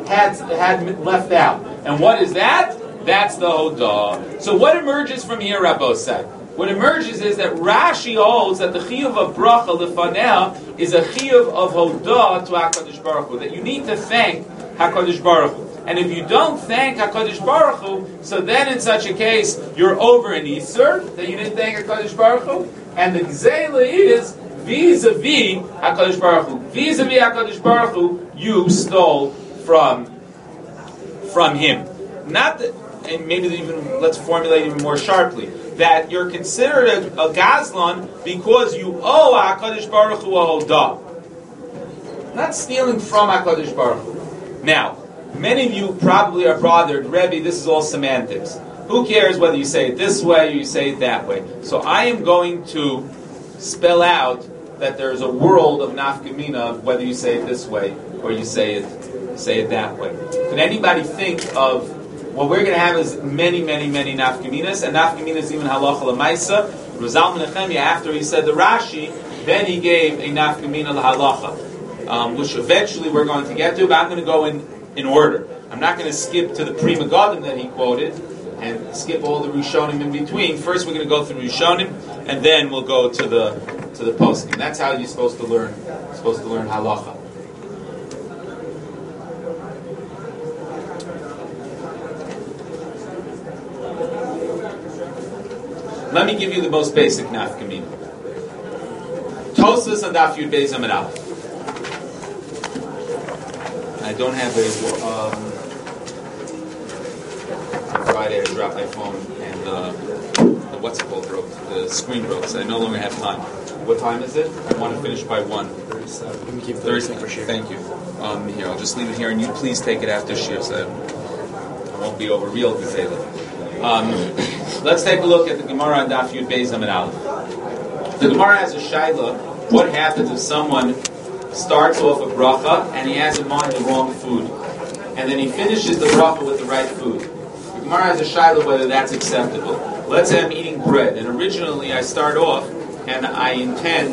had left out. And what is that? That's the Hodah. So what emerges from here, Rabbo said? What emerges is that Rashi holds that the chiyuv of bracha lefaneh is a chiyuv of Hodah to HaKadosh Baruch Hu, that you need to thank HaKadosh Baruch Hu. And if you don't thank HaKadosh Baruch Hu, so then in such a case, you're over an Isser, that you didn't thank HaKadosh Baruch Hu, and the Gzeila is vis-a-vis HaKadosh Baruch Hu. Vis-a-vis HaKadosh Baruch Hu, you stole from him. Not that, and maybe even, let's formulate even more sharply, that you're considered a Gazlan because you owe HaKadosh Baruch Hu a Hodah. Not stealing from HaKadosh Baruch Hu. Now, many of you probably are bothered, Rebbe, this is all semantics. Who cares whether you say it this way or you say it that way? So I am going to spell out that there's a world of nafkamina whether you say it this way or you say it that way. Can anybody think of what we're going to have is many, many, many nafkaminas, and nafkaminas even halacha l'maisa. Rizal Menachemia, after he said the Rashi, then he gave a nafkamina l'halacha, which eventually we're going to get to, but I'm going to go in order. I'm not going to skip to the Pri Megadim that he quoted and skip all the Rishonim in between. First, we're going to go through Rishonim, and then we'll go to the poskim. That's how you're supposed to learn halacha. Let me give you the most basic nafkamina. Tosas and Daf Yud Beis Amud Aleph. I don't have Friday I dropped my phone and the what's it called broke. The screen broke, so I no longer have time. What time is it? I want to finish by 1:37. Let me keep 37 for sure. Thank you. Here, I'll just leave it here, and you please take it after Shir, so I won't be over real Gezela. Let's take a look at the Gemara on Daf Yud Beis Amud Aleph. The Gemara has a shaila. What happens if someone starts off a bracha and he has in mind the wrong food, and then he finishes the bracha with the right food? The Gemara has a shaila whether that's acceptable. Let's say I'm eating bread, and originally I start off and I intend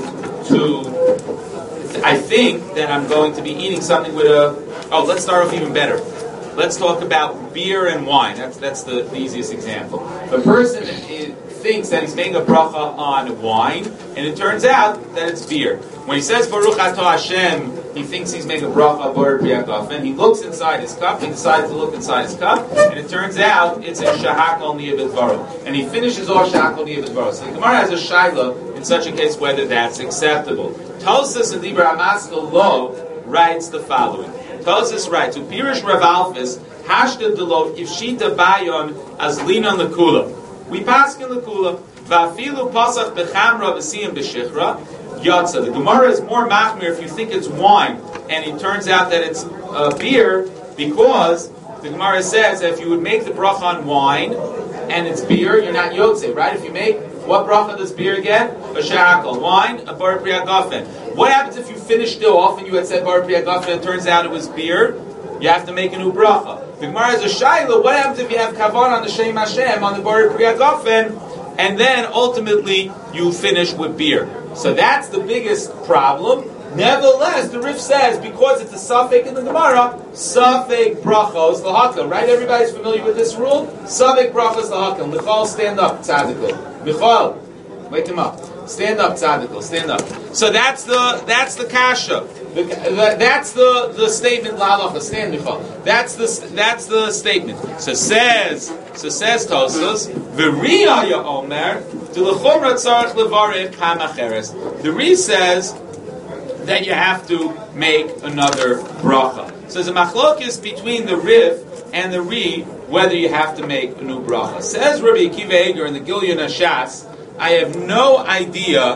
to. I think that I'm going to be eating something with a. Oh, let's start off even better. Let's talk about beer and wine. That's the easiest example. The person thinks that he's making a bracha on wine, and it turns out that it's beer. When he says Baruch Atah Hashem, he thinks he's making a bracha on Bor Priyakov, and he looks inside his cup. He decides to look inside his cup, and it turns out it's a Shahakal Niyah B'Dvaro, and he finishes off Shahakal Niyah B'Dvaro. So the Gemara has a shaila in such a case whether that's acceptable. Tosas and Dibra Amaskal Lo writes the following. Tosas writes, "Upirish Rav Alfis hashda delo ifshita bayon as linon lekula." We paskin lekula va'afilu pasach bechamra v'siyim b'shichra yatsa. The Gemara is more machmir if you think it's wine and it turns out that it's beer, because the Gemara says that if you would make the bracha on wine and it's beer, you're not yotze, right? If you make what bracha does beer get? A shahakal. Wine, a bar priyagafen. What happens if you finished it off and you had said bar priyagafen and it turns out it was beer? You have to make a new bracha. The Gemara has a shayla. What happens if you have kavan on the Shem Hashem, on the bar priyagafen, and then ultimately you finish with beer? So that's the biggest problem. Nevertheless, the Rif says, because it's a suffix in the Gemara, suffix brachos lahakal. Right? Everybody's familiar with this rule? Suffix brachos lahakal. Michal, stand up, tzadikul. Michal, wake him up. Stand up, tzadikul. Stand up. So that's the kasha. That's the statement la'alacha. Stand, Michal. That's the statement. So says Tosas, v'riyah omer d'lechumra tzarich levarich kamacheres. The Ri says that you have to make another bracha. So there's a machlokis between the Rif and the Ri whether you have to make a new bracha. Says Rabbi Akiva Eger in the Gilyon HaShas, I have no idea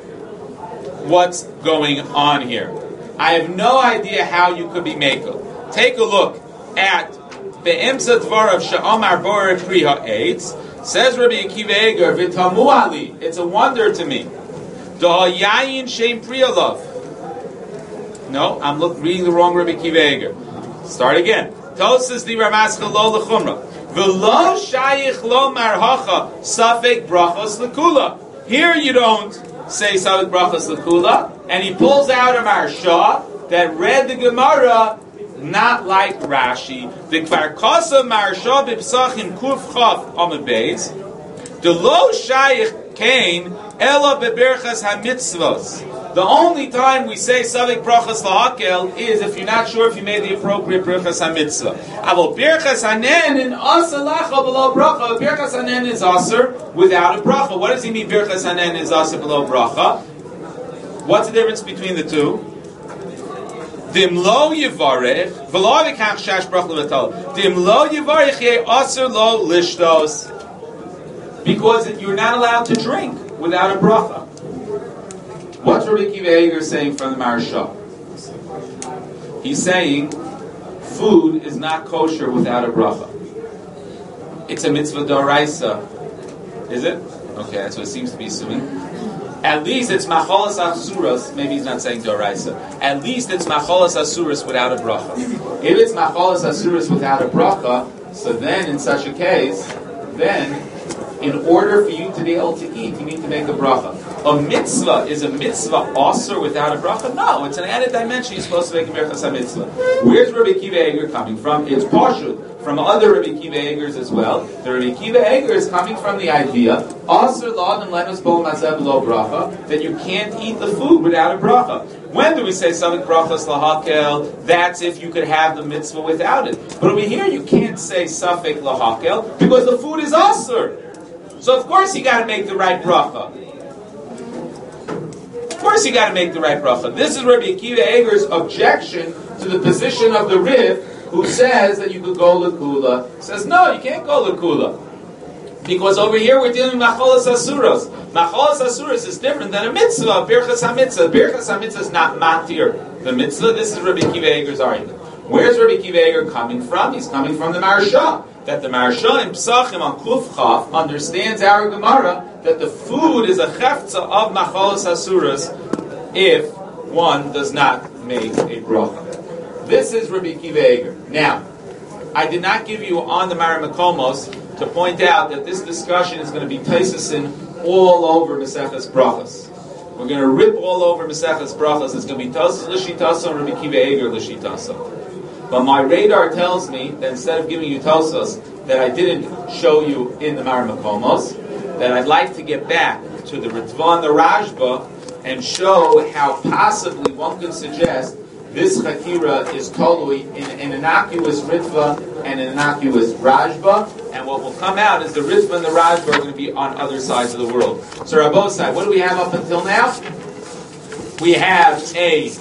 what's going on here. I have no idea how you could be makel. Take a look at Be'emsa Dvarav Sha'omar Bor Pri Ha'etz. Says Rabbi Akiva Eger, V'tamu ali, it's a wonder to me. Da'hayayin Shem Priyalav. No, I'm reading the wrong Rabbi Akiva Eger. Start again. Tosas di Ramaska lo lechumra. V'lo shayich lo marhacha safek brachos lekula. Here you don't say safek brachos lekula, and he pulls out a marsha that read the Gemara not like Rashi. The Kvar Kosa Marsha B'Psachim Kuf Chaf Amud Beis. The Lo Shayich Kain Ela Beberchas HaMitzvos. The only time we say Savik Brachas Lahakel is if you're not sure if you made the appropriate Brachas HaMitzvah. Avol Birchas Hanenin Asa Lacha Below Bracha. Birchas Hanenin is Aser without a Bracha. What does he mean Birchas Hanenin is Aser below Bracha? What's the difference between the two? Dimlo Yivarech V'lo Vikach Shash Bracha L'Vatal. Dimlo Yivarech Ye Aser Lo Lishtos. Because you're not allowed to drink without a bracha. What's Rabbi Akiva Eiger saying from the Maharsha? He's saying food is not kosher without a bracha. It's a mitzvah d'oraisa. Is it? Okay, that's what it seems to be assuming. At least it's macholas asuras. Maybe he's not saying d'oraisa. At least it's macholas asuras without a bracha. If it's macholas asuras without a bracha, so then in such a case, then in order for you to be able to eat, you need to make a bracha. A mitzvah is a mitzvah also without a bracha? No, it's an added dimension. You're supposed to make a berachas mitzvah. Where's Rabbi Akiva Eiger coming from? It's pashut from other Rabbi Akiva Eigers as well. The Rabbi Akiva Eiger is coming from the idea aser la'adam lenos bo mazeh lo bracha, that you can't eat the food without a bracha. When do we say savik brachas lahakel? That's if you could have the mitzvah without it. But over here you can't say safek lahakel because the food is aser. So of course you got to make the right bracha. Of course you got to make the right bracha. This is Rabbi Akiva Eiger's objection to the position of the Riv, who says that you could go l'kula. Says no, you can't go l'kula. Because over here we're dealing with macholas asuros. Macholas asuros is different than a mitzvah, birchas hamitzvah. Birchas hamitzvah is not matir the mitzvah. This is Rabbi Akiva Eiger's argument. Where's Rabbi Akiva Eiger coming from? He's coming from the Maharsha. That the Maharsha in Psachim on Kuf Chaf understands our Gemara that the food is a chefza of macholas asuras if one does not make a bracha. This is Rabbi Akiva Eiger. Now, I did not give you on the Maramakomos to point out that this discussion is going to be Taisasin all over Maseches Brachas. We're going to rip all over Maseches Brachas. It's going to be Tosas L'Shitasa and Rabbi Akiva Eiger L'Shitasa. But my radar tells me that instead of giving you Tosas that I didn't show you in the Maramakomos, that I'd like to get back to the Ritva and the Rajba and show how possibly one could suggest this Chakira is totally in an innocuous Ritva and an innocuous Rajba, and what will come out is the Ritva and the Rajba are going to be on other sides of the world. So Rabbosai, what do we have up until now? We have a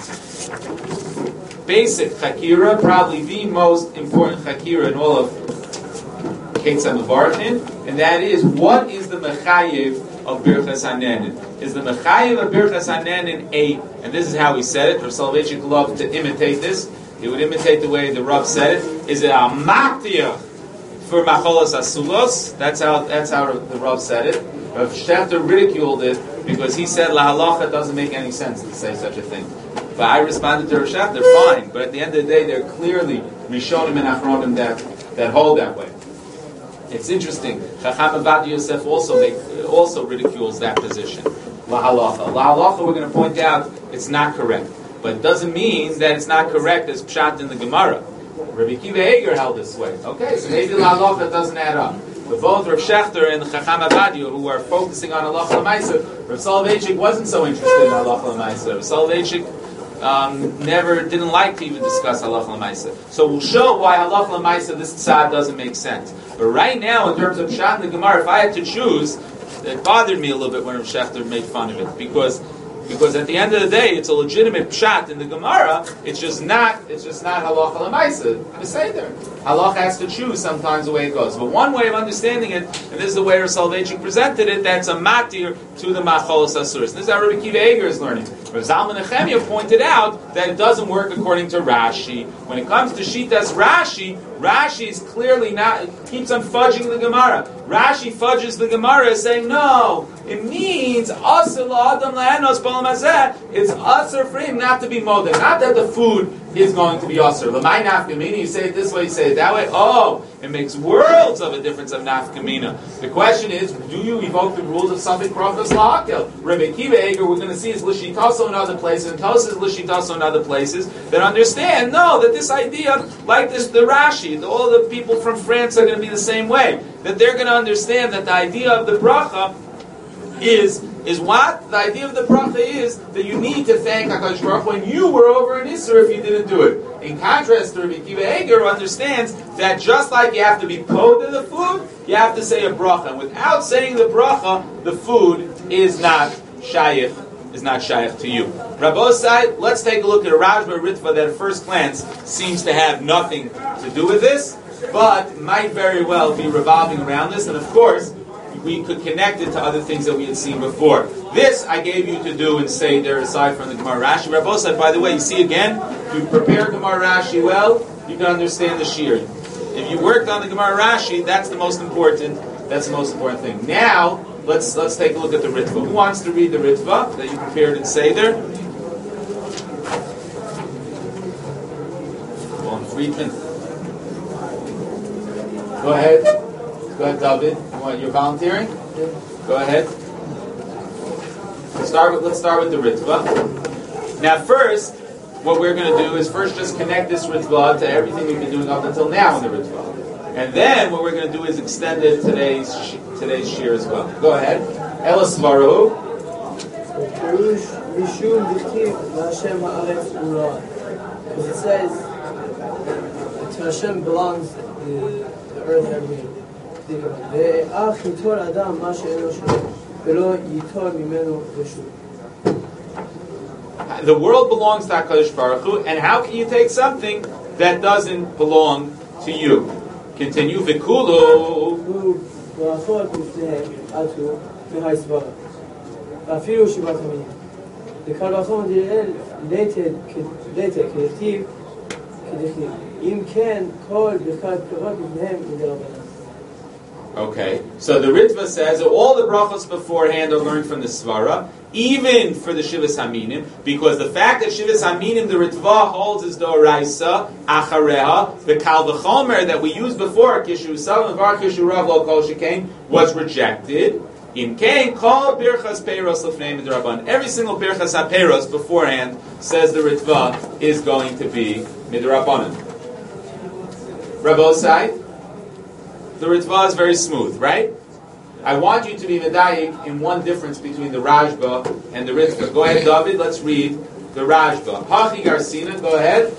basic Chakira, probably the most important Chakira in all of Ketzah Mevarchin, and that is, what is the Mechayiv of Birchas Hanenin? Is the Mechayiv of Birchas Hanenin and this is how he said it, Rav Soloveitchik loved to imitate this, he would imitate the way the Rav said it, is it a Maktiya for Macholas Asulos? That's how the Rav said it. Rav Shechter ridiculed it because he said La Halacha doesn't make any sense to say such a thing. But I responded to Rav Shechter, fine, but at the end of the day, they're clearly Rishonim and Achronim that hold that way. It's interesting. Chacham Avad Yosef also ridicules that position. La halacha. La halacha, we're going to point out, it's not correct. But it doesn't mean that it's not correct as pshat in the Gemara. Rabbi Akiva Eiger held this way. Okay, so maybe la halacha doesn't add up. But both Rav Shechter and Chacham Avadia, who are focusing on halacha l'maisa, Rav Soloveitchik wasn't so interested in halacha l'maisa. Rav Soloveitchik didn't like to even discuss halacha l'maisa. So we'll show why halacha l'maisa this tzad doesn't make sense. But right now, in terms of pshat in the Gemara, if I had to choose, it bothered me a little bit when Rav Shechter made fun of it because at the end of the day, it's a legitimate pshat in the Gemara. It's just not halacha l'maisa. Beseder. Halacha has to choose sometimes the way it goes. But one way of understanding it, and this is the way Rav Soloveitchik presented it, that's a matir to the macholos asuros. This is how Rabbi Akiva Eiger is learning. Rav Zalman Nechemia pointed out that it doesn't work according to Rashi. When it comes to Shitas Rashi is clearly not, keeps on fudging the Gemara. Rashi fudges the Gemara saying, no, it means asur la'adam la'enos b'olam hazeh. It's asur for him not to be modeh. Not that the food is going to be asur. L'may nafkamina, you say it this way, you say it that way. Oh, it makes worlds of a difference of nafkamina. The question is, do you evoke the rules of something brachos la'akel? Rebbe Kiva Eger, we're going to see, is l'shitaso in other places, and Tosas is l'shitaso in other places, that understand, no, that this idea, like this, the Rashi, all the people from France are going to be the same way. That they're going to understand that the idea of the bracha is what? The idea of the bracha is that you need to thank HaKadosh Baruch Hu, and you were over in Isser if you didn't do it. In contrast to Rabbi Kiva Eger, who understands that just like you have to be pod to the food, you have to say a bracha. And without saying the bracha, the food is not shayich to you. Rabbosai, let's take a look at a Rajba Ritva that at first glance seems to have nothing to do with this, but might very well be revolving around this, and of course, we could connect it to other things that we had seen before. This I gave you to do and say there aside from the Gemara Rashi. Rabbosai, by the way, you see again, if you prepare Gemara Rashi well, you can understand the Shir. If you worked on the Gemara Rashi, that's the most important thing. Now, let's take a look at the Ritva. Who wants to read the Ritva that you prepared in Seder? Von Friedman. Go ahead, David. You're volunteering? Go ahead. Let's start with the Ritva. Now, first, what we're going to do is first just connect this Ritva to everything we've been doing up until now in the Ritva, and then what we're going to do is extend it today's shir as well. Go ahead. Elas Varu. Because it says to Hashem belongs the earth and everything. The world belongs to HaKadosh Baruch Hu, and how can you take something that doesn't belong to you? Continue. Vikulu. Okay, so the Ritva says that all the brachos beforehand are learned from the Svara, even for the Shivas Haminim, because the fact that Shivas Haminim, the Ritva holds is the Oraisa, Achareha, the Kal V'chomer that we used before, Kishu Salam, Var Kishu Rav Lo Kol Shekain, was rejected. In Kain, Kol Birchas Peiros Lefnei Midrabanan. Every single Birchas HaPeiros beforehand, says the Ritva, is going to be Midrabanan. Rabbosai, the Ritva is very smooth, right? I want you to be medayik in one difference between the Rajba and the Ritva. Go ahead, David, let's read the Rajba. Hachi Garsina, go ahead.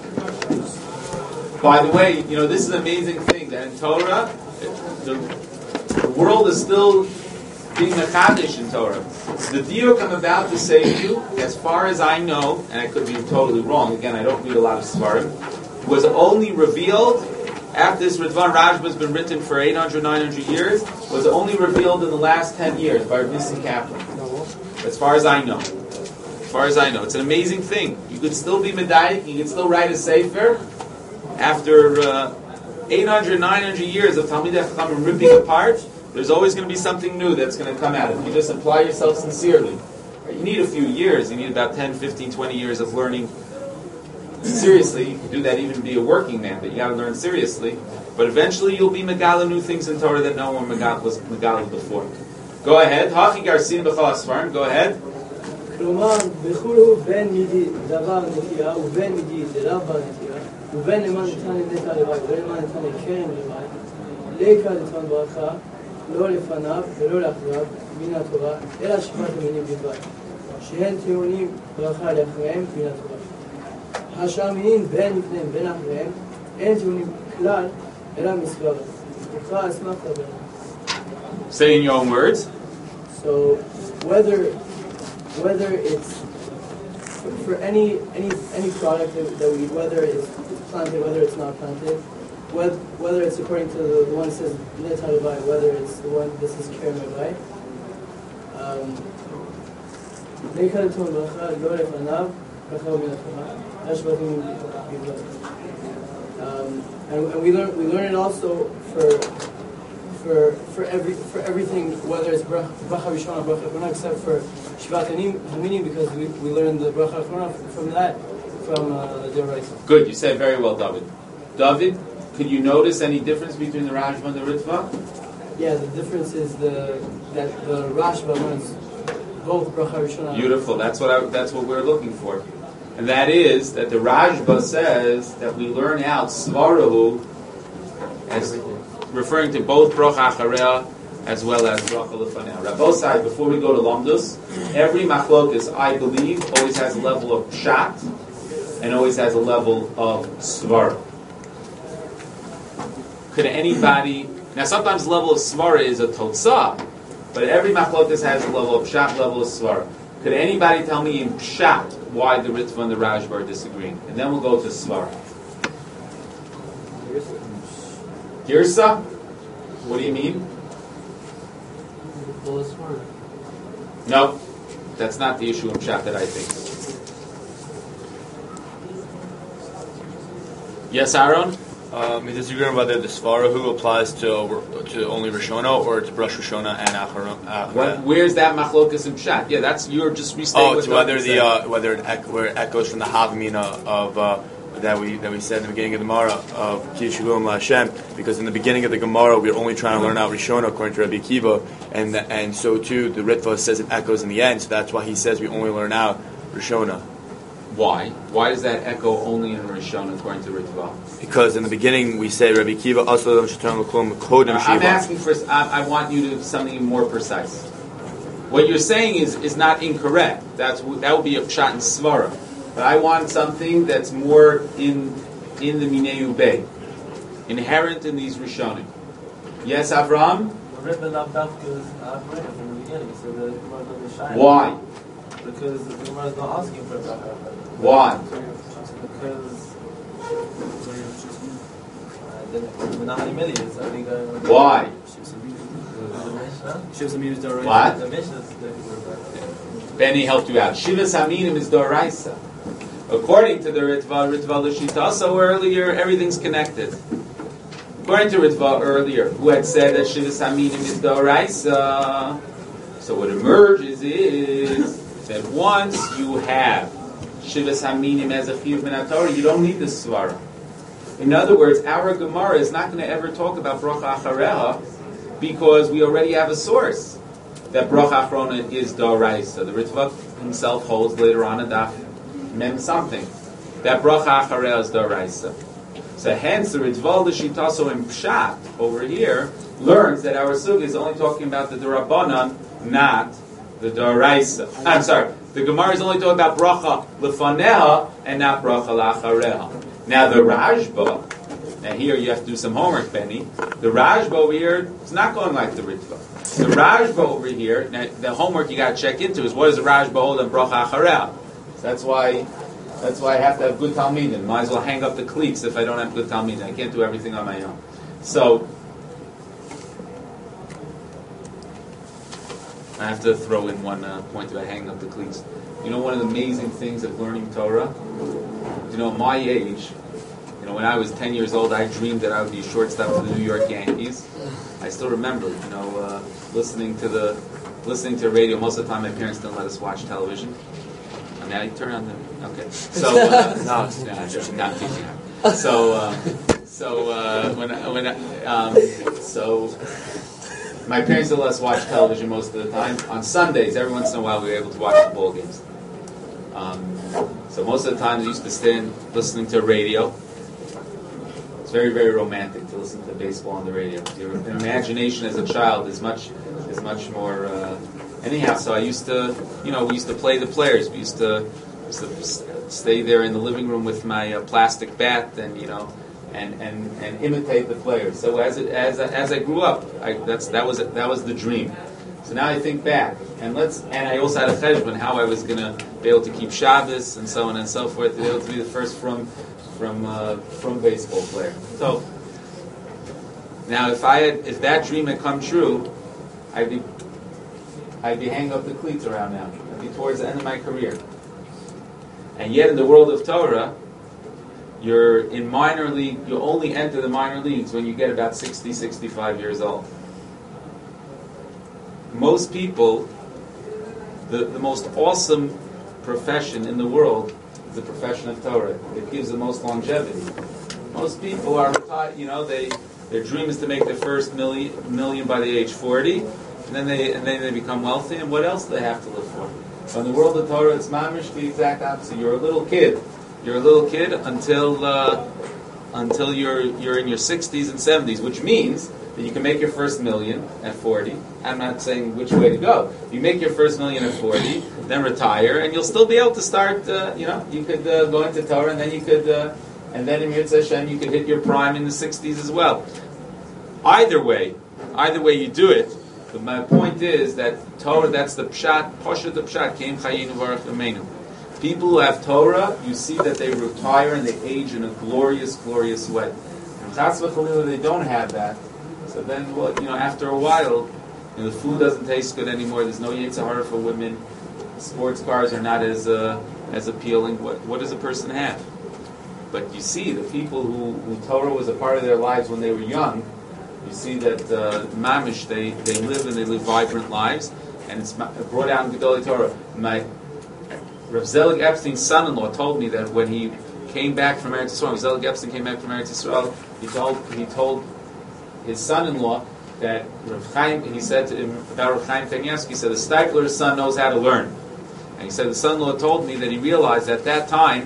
By the way, this is an amazing thing, that in Torah, the world is still being mechadish in Torah. The diuk I'm about to say to you, as far as I know, and I could be totally wrong, again, I don't read a lot of Svarim, was only revealed after this Ritva Rajba has been written for 800, 900 years, was only revealed in the last 10 years by Nissim Kaplan. As far as I know. It's an amazing thing. You could still be Medayik, you could still write a Sefer after 800, 900 years of Talmidei Chachamim ripping apart. There's always going to be something new that's going to come out if you just apply yourself sincerely. You need a few years. You need about 10, 15, 20 years of learning seriously. You can do that even be a working man, but you got to learn seriously. But eventually you'll be Megala new things in Torah that no one was Megala before. Go ahead. Hachi Garsin B'chal Asfarim. Go ahead. כלומר, בחולו בין מידי דבר נטייה ובין מידי דרב נטייה ובין למה ניתן לנטע לבד ובין למה ניתן לקרן לבד ליקה לטעון ברכה לא לפניו ולא לאחריו מן התורה אלא שפת המינים בלבד שהן טיעונים ברכה לאחריהם מן התורה השאמיים בין לפניהם בין אחריהם אין טיעונים כלל אלא מסבר נקרא אסמכתא בהם. Say in your own words. So whether it's for any product that we eat, whether it's planted, whether it's not planted, whether it's according to the one that says Netalivai, whether it's the one that says Kermevai, and we learn it also for everything, whether it's bracha rishona, bracha achrona, except for Shvat Haminim, because we learned the bracha achrona from the Deoraisa. Good, you said very well, David. David, could you notice any difference between the Rashba and the Ritva? Yeah, the difference is that the Rashba learns both bracha rishona. Beautiful. That's what we're looking for, and that is that the Rashba says that we learn out svarahu as referring to both bracha achareh as well as bracha lefaneh. Rabbosai, before we go to Lamdus, every machlokes, I believe, always has a level of pshat and always has a level of svara. Could anybody... Now sometimes the level of svara is a totzah, but every machlokes has a level of pshat, level of svara. Could anybody tell me in pshat why the Ritva and the Rashba are disagreeing? And then we'll go to svara. Girsa? What do you mean? No, that's not the issue in pshat that I think. Yes, Aaron? We disagree on whether the Svarahu applies to only Rishona or to Brush Rishona and Acharona. Where's that machlokas in pshat? Yeah, that's you're just restating. Oh, to whether it echoes from the Havamina of that we said in the beginning of the Gemara of Kishulim Hashem, because in the beginning of the Gemara we're only trying to learn out Rishona according to Rabbi Akiva, and so too the Ritva says it echoes in the end, so that's why he says we only learn out Rishona. Why? Why does that echo only in Rishon according to Ritva? Because in the beginning we say Rabbi Akiva Asladam Shatan L'Klum Kodem Shiva. I'm asking for. I want you to do something more precise. What you're saying is not incorrect. That would be a pshat and svara. But I want something that's more in the Minei Ubei, inherent in these Rishonim. Yes, Avraham? Why? Because the Gemara is not asking for that. Why? Because the Nahani Mili is only going. Why? What? The Mishnah is Benny helped you out. Shivas Haminim is Doraisa. According to the Ritva L'Shita, so earlier everything's connected. According to Ritva earlier, who had said that Shivas Haminim is Doraisa, so what emerges is that once you have Shivas Haminim as a Chiyuv Min HaTorah, you don't need this Svara. In other words, our Gemara is not going to ever talk about Bracha Achareha because we already have a source that Bracha Achrona is Doraisa. The Ritva himself holds later on a daf Mem something that Bracha Achareha is Doraisa. So hence the Ritva L'Shitaso in Pshat over here learns that our Sugya is only talking about the D'Rabbanan, not the Doraisa. I'm sorry, the Gemara is only talking about Bracha Lefaneha and not Bracha L'Achareha. Now the Rashba, now here you have to do some homework, Benny. The Rashba over here is not going like the Ritva. The Rashba over here, now the homework you got to check into is what does the Rashba hold on Bracha Achareha? So that's why I have to have good Talmidim. Might as well hang up the cleats if I don't have good Talmidim. I can't do everything on my own. So I have to throw in one point about hanging up the cleats. You know, one of the amazing things of learning Torah, you know, at my age, you know, when I was 10 years old, I dreamed that I would be a shortstop for the New York Yankees. I still remember, you know, listening to radio. Most of the time, my parents didn't let us watch television. And now you turn on the okay. So not teaching. So my parents didn't let us watch television most of the time. On Sundays, every once in a while, we were able to watch the ball games. So most of the time, I used to stand listening to radio. It's very, very romantic to listen to baseball on the radio. Your imagination as a child is much more. Anyhow, so I used to, you know, we used to play the players. We used to stay there in the living room with my plastic bat, and you know, and imitate the players. So as I grew up, that was the dream. So now I think back, and I also had a cheshbon how I was going to be able to keep Shabbos and so on and so forth, to be able to be the first from baseball player. So now if that dream had come true, I'd be hanging up the cleats around now. I'd be towards the end of my career. And yet in the world of Torah, you're in minor league. You only enter the minor leagues when you get about 60, 65 years old. most people, the most awesome profession in the world is the profession of Torah. It gives the most longevity. Most people are retired, their dream is to make their first million by the age 40, and then they become wealthy, and what else do they have to live for? So in the world of Torah, it's mamish the exact opposite. You're a little kid. You're a little kid until you're in your 60s and 70s, which means that you can make your first million at 40. I'm not saying which way to go. You make your first million at 40, then retire, and you'll still be able to start. You could go into Torah, and then you could, and then in Yitzhak Hashem, you could hit your prime in the 60s as well. Either way you do it. But my point is that Torah, that's the pshat, poshet the pshat, Keim Chayinu Varach Yameinu. People who have Torah, you see that they retire and they age in a glorious, glorious way. And Chas v'Chalila, they don't have that. So then, after a while, the food doesn't taste good anymore. There's no Yetzer Hara for women. Sports cars are not as appealing. What does a person have? But you see, the people who Torah was a part of their lives when they were young, you see that mamish, they live and they live vibrant lives, and it's brought out in Gedolei Torah. Rav Zelig Epstein's son-in-law told me that when he came back from Eretz Yisrael, Zelig Epstein came back from Eretz Yisrael, he told his son-in-law that he said to him about Rav Chaim Kanievsky, he said, the Steipler's son knows how to learn. And he said, the son-in-law told me that he realized at that time,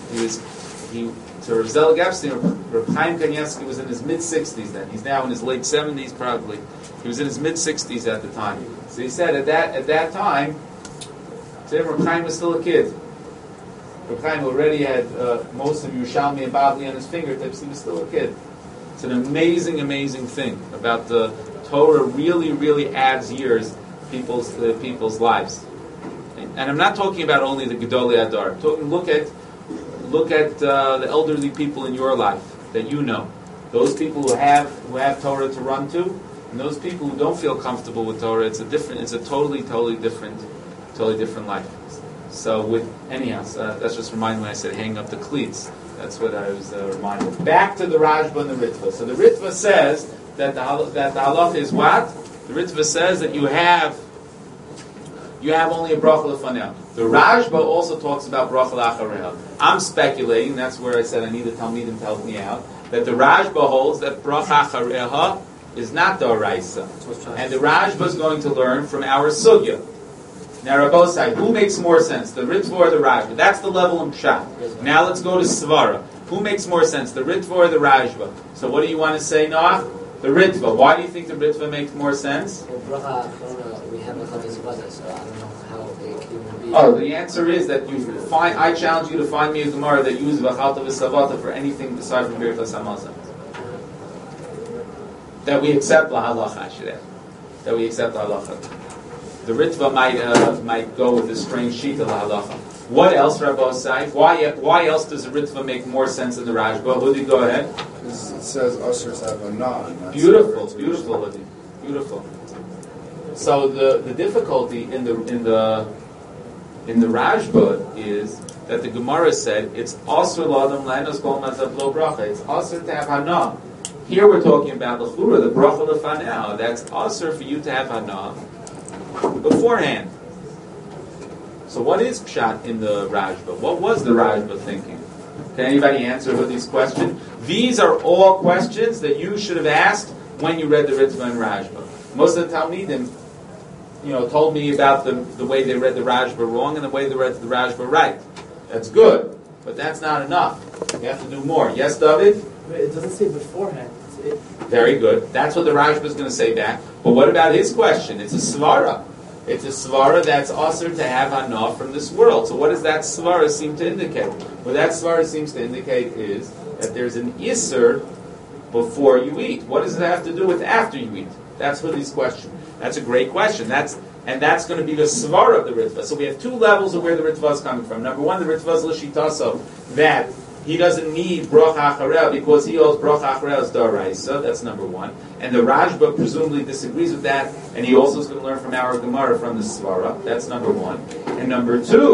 to Rav Zelig Epstein, Rav Chaim Kanievsky was in his mid-60s then. He's now in his late 70s probably. He was in his mid-60s at the time. So he said at that time, Rav Chaim was still a kid. Rav Chaim already had most of Yerushalmi and Bavli on his fingertips. He was still a kid. It's an amazing, amazing thing about the Torah. Really, really adds years people's lives. And I'm not talking about only the Gedolei Adar. Look at the elderly people in your life that you know. Those people who have Torah to run to, and those people who don't feel comfortable with Torah. It's a totally different life. So that's just reminding me when I said hang up the cleats. That's what I was reminded. Back to the Rashba and the Ritva. So the Ritva says that the halacha is what? The Ritva says that you have only a bracha lefaneh. The Rashba also talks about bracha lachareha. I'm speculating, that's where I said I need the Talmidim to help me out, that the Rashba holds that bracha achareha is not the Oraisa. And the Rashba is going to learn from our Sugya. Now, Rabbosai, who makes more sense, the Ritva or the Rashba? That's the level in Pshat. Now let's go to Svara. Who makes more sense, the Ritva or the Rashba? So what do you want to say, Noach? The Ritva. Why do you think the Ritva makes more sense? Well, bracha, we have a Chavez, so I don't know how it can even be. Oh, the answer is that I challenge you to find me a Gemara that uses V'chalta v'savata for anything aside from Birchas Hamazon. That we accept la halacha, I should add. That we accept la halacha. The Ritva might go with this strange sheet of la halacha. What else, Rabbi Saif? Why else does the Ritva make more sense than the Rashba? Hudi, go ahead. It says ushers have a non. Beautiful, Hudi. Beautiful. So the difficulty in the Rashba is that the Gemara said it's asur l'adam lanos kol mazav lo bracha. It's asur to have hana. Here we're talking about l'chura, the bracha lefaneh. That's asur for you to have hana beforehand. So what is pshat in the Rashba? What was the Rashba thinking? Can anybody answer Hudi's question? These are all questions that you should have asked when you read the Ritva and Rashba. Most of the Talmidim, told me about the way they read the Rashba wrong and the way they read the Rashba right. That's good, but that's not enough. You have to do more. Yes, David? It doesn't say beforehand. Very good. That's what the Rashba is going to say back. But what about his question? It's a svara. It's a svara that's asur to have hana from this world. So what does that svara seem to indicate? What that svara seems to indicate is that there's an isur before you eat. What does it have to do with after you eat? That's Hudi's question. That's a great question. That's going to be the svara of the Ritva. So we have two levels of where the Ritva is coming from. Number one, the Ritva is l'shitaso, that he doesn't need bracha achareh because he holds bracha achareh as daraisa. That's number one. And the Rashba presumably disagrees with that, and he also is going to learn from our Gemara from the Svara. That's number one. And number two,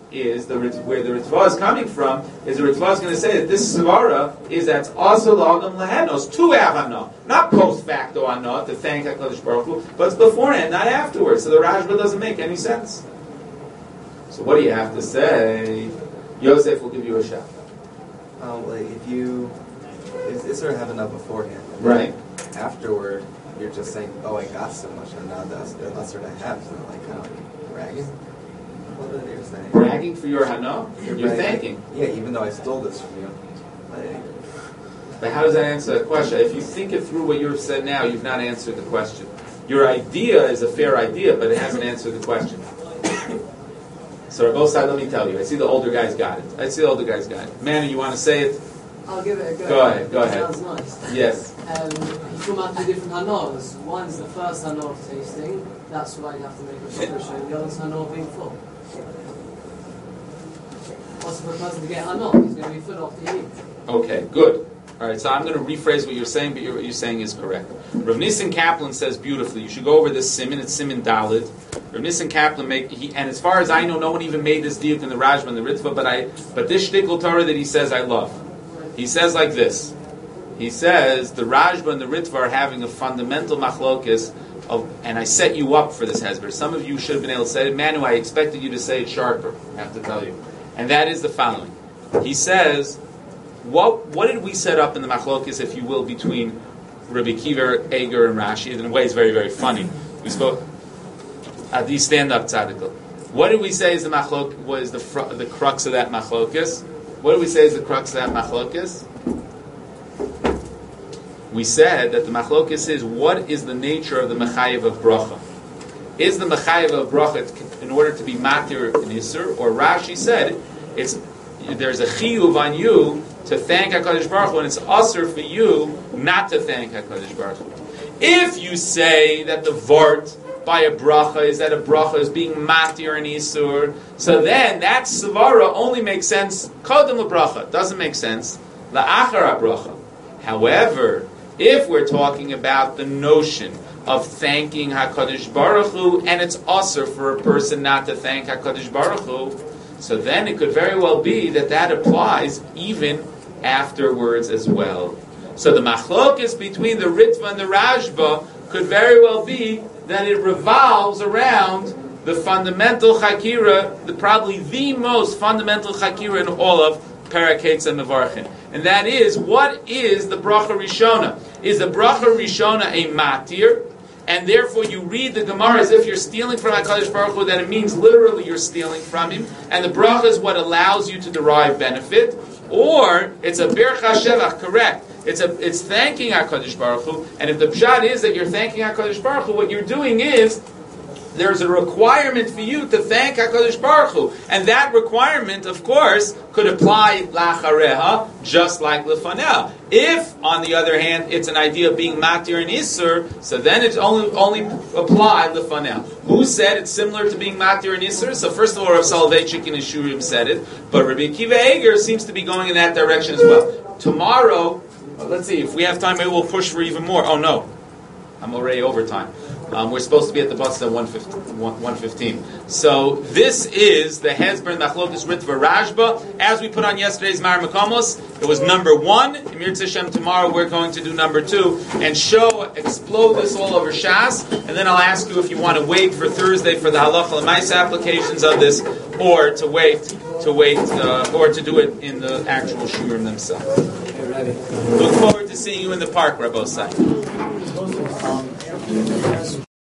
is where the Ritva is coming from, is the Ritva is going to say that this svara is that's also lagam lehenos, to have hana, not post facto hana, to thank HaKadosh Baruch Hu, but it's beforehand, not afterwards. So the Rashba doesn't make any sense. So what do you have to say? Yosef will give you a shot. Like if you, it's sort of having that beforehand. Right. Afterward, you're just saying, oh, I got so much, and now that's what I have. So like kind of like bragging. What are they saying? Bragging for your hana? You're thanking. Yeah, even though I stole this from you. But how does that answer that question? If you think it through what you've said now, you've not answered the question. Your idea is a fair idea, but it hasn't answered the question. So both sides, let me tell you. I see the older guys got it. Manu, you want to say it? I'll give it a go. Go ahead. Sounds nice. Yes. You come out two different hanas. One's the first hana of tasting. That's why you have to make a proper show. The other's hana of being full. Also, for a person to get hana, he's going to be full after he eats. Okay, good. All right, so I'm going to rephrase what you're saying, but what you're saying is correct. Rav Nissen Kaplan says beautifully. You should go over this siman. It's siman Dalid. Rav Nissen Kaplan and as far as I know, no one even made this diuk in the Rashba and the Ritva. But this shtickle Torah that he says, I love. He says like this. He says the Rashba and the Ritva are having a fundamental machlokis and I set you up for this hezber. Some of you should have been able to say it. Manu, I expected you to say it sharper. I have to tell you, and that is the following. He says. What did we set up in the machlokis, if you will, between Rabbi Kiva, Eger, and Rashi? In a way, it's very, very funny. We spoke at the stand-up tzaddik. What did we say is the machlok? Was the crux of that machlokis? What did we say is the crux of that machlokis? We said that the machlokis is what is the nature of the mechayev of bracha? Is the mechayev of bracha in order to be matir in Isser? Or Rashi said there's a chiyuv on you to thank HaKadosh Baruch Hu, and it's usher for you not to thank HaKadosh Baruch Hu. If you say that the vort by a bracha is that a bracha is being matir and isur, so then that svara only makes sense kodem l'bracha. Doesn't make sense la'achar bracha. However, if we're talking about the notion of thanking HaKadosh Baruch Hu, and it's usher for a person not to thank HaKadosh Baruch Hu, so then it could very well be that applies even afterwards as well. So the machlokes between the Ritva and the Rashba could very well be that it revolves around the fundamental chakira, probably the most fundamental chakira in all of Paraketz and Mevarchin. And that is, what is the bracha Rishona? Is the bracha Rishona a matir? And therefore you read the Gemara as if you're stealing from HaKadosh Baruch Hu, that it means literally you're stealing from him, and the bracha is what allows you to derive benefit, or it's a Bircha Shevach, correct. It's thanking HaKadosh Baruch Hu, and if the pshat is that you're thanking HaKadosh Baruch Hu, what you're doing is there's a requirement for you to thank HaKadosh Baruch Hu. And that requirement, of course, could apply lachareha, just like lefanel. If, on the other hand, it's an idea of being matir and isur, so then it's only apply lefanel. Who said it's similar to being matir and isur? So first of all, Rav Soloveitchik in his Shurim said it, but Rabbi Akiva Eger seems to be going in that direction as well. Tomorrow, let's see, if we have time, maybe we'll push for even more. Oh no, I'm already over time. We're supposed to be at the bus at 1:15. So this is the Hezber Machlokes Ritva Rashba. As we put on yesterday's Mar Makamos, it was number 1. In Mir Tzashem tomorrow we're going to do number 2 and explode this all over Shas. And then I'll ask you if you want to wait for Thursday for the Halacha L'Maisa applications of this, or to wait, or to do it in the actual Shurim themselves. Look forward to seeing you in the park, Rabbi Osai.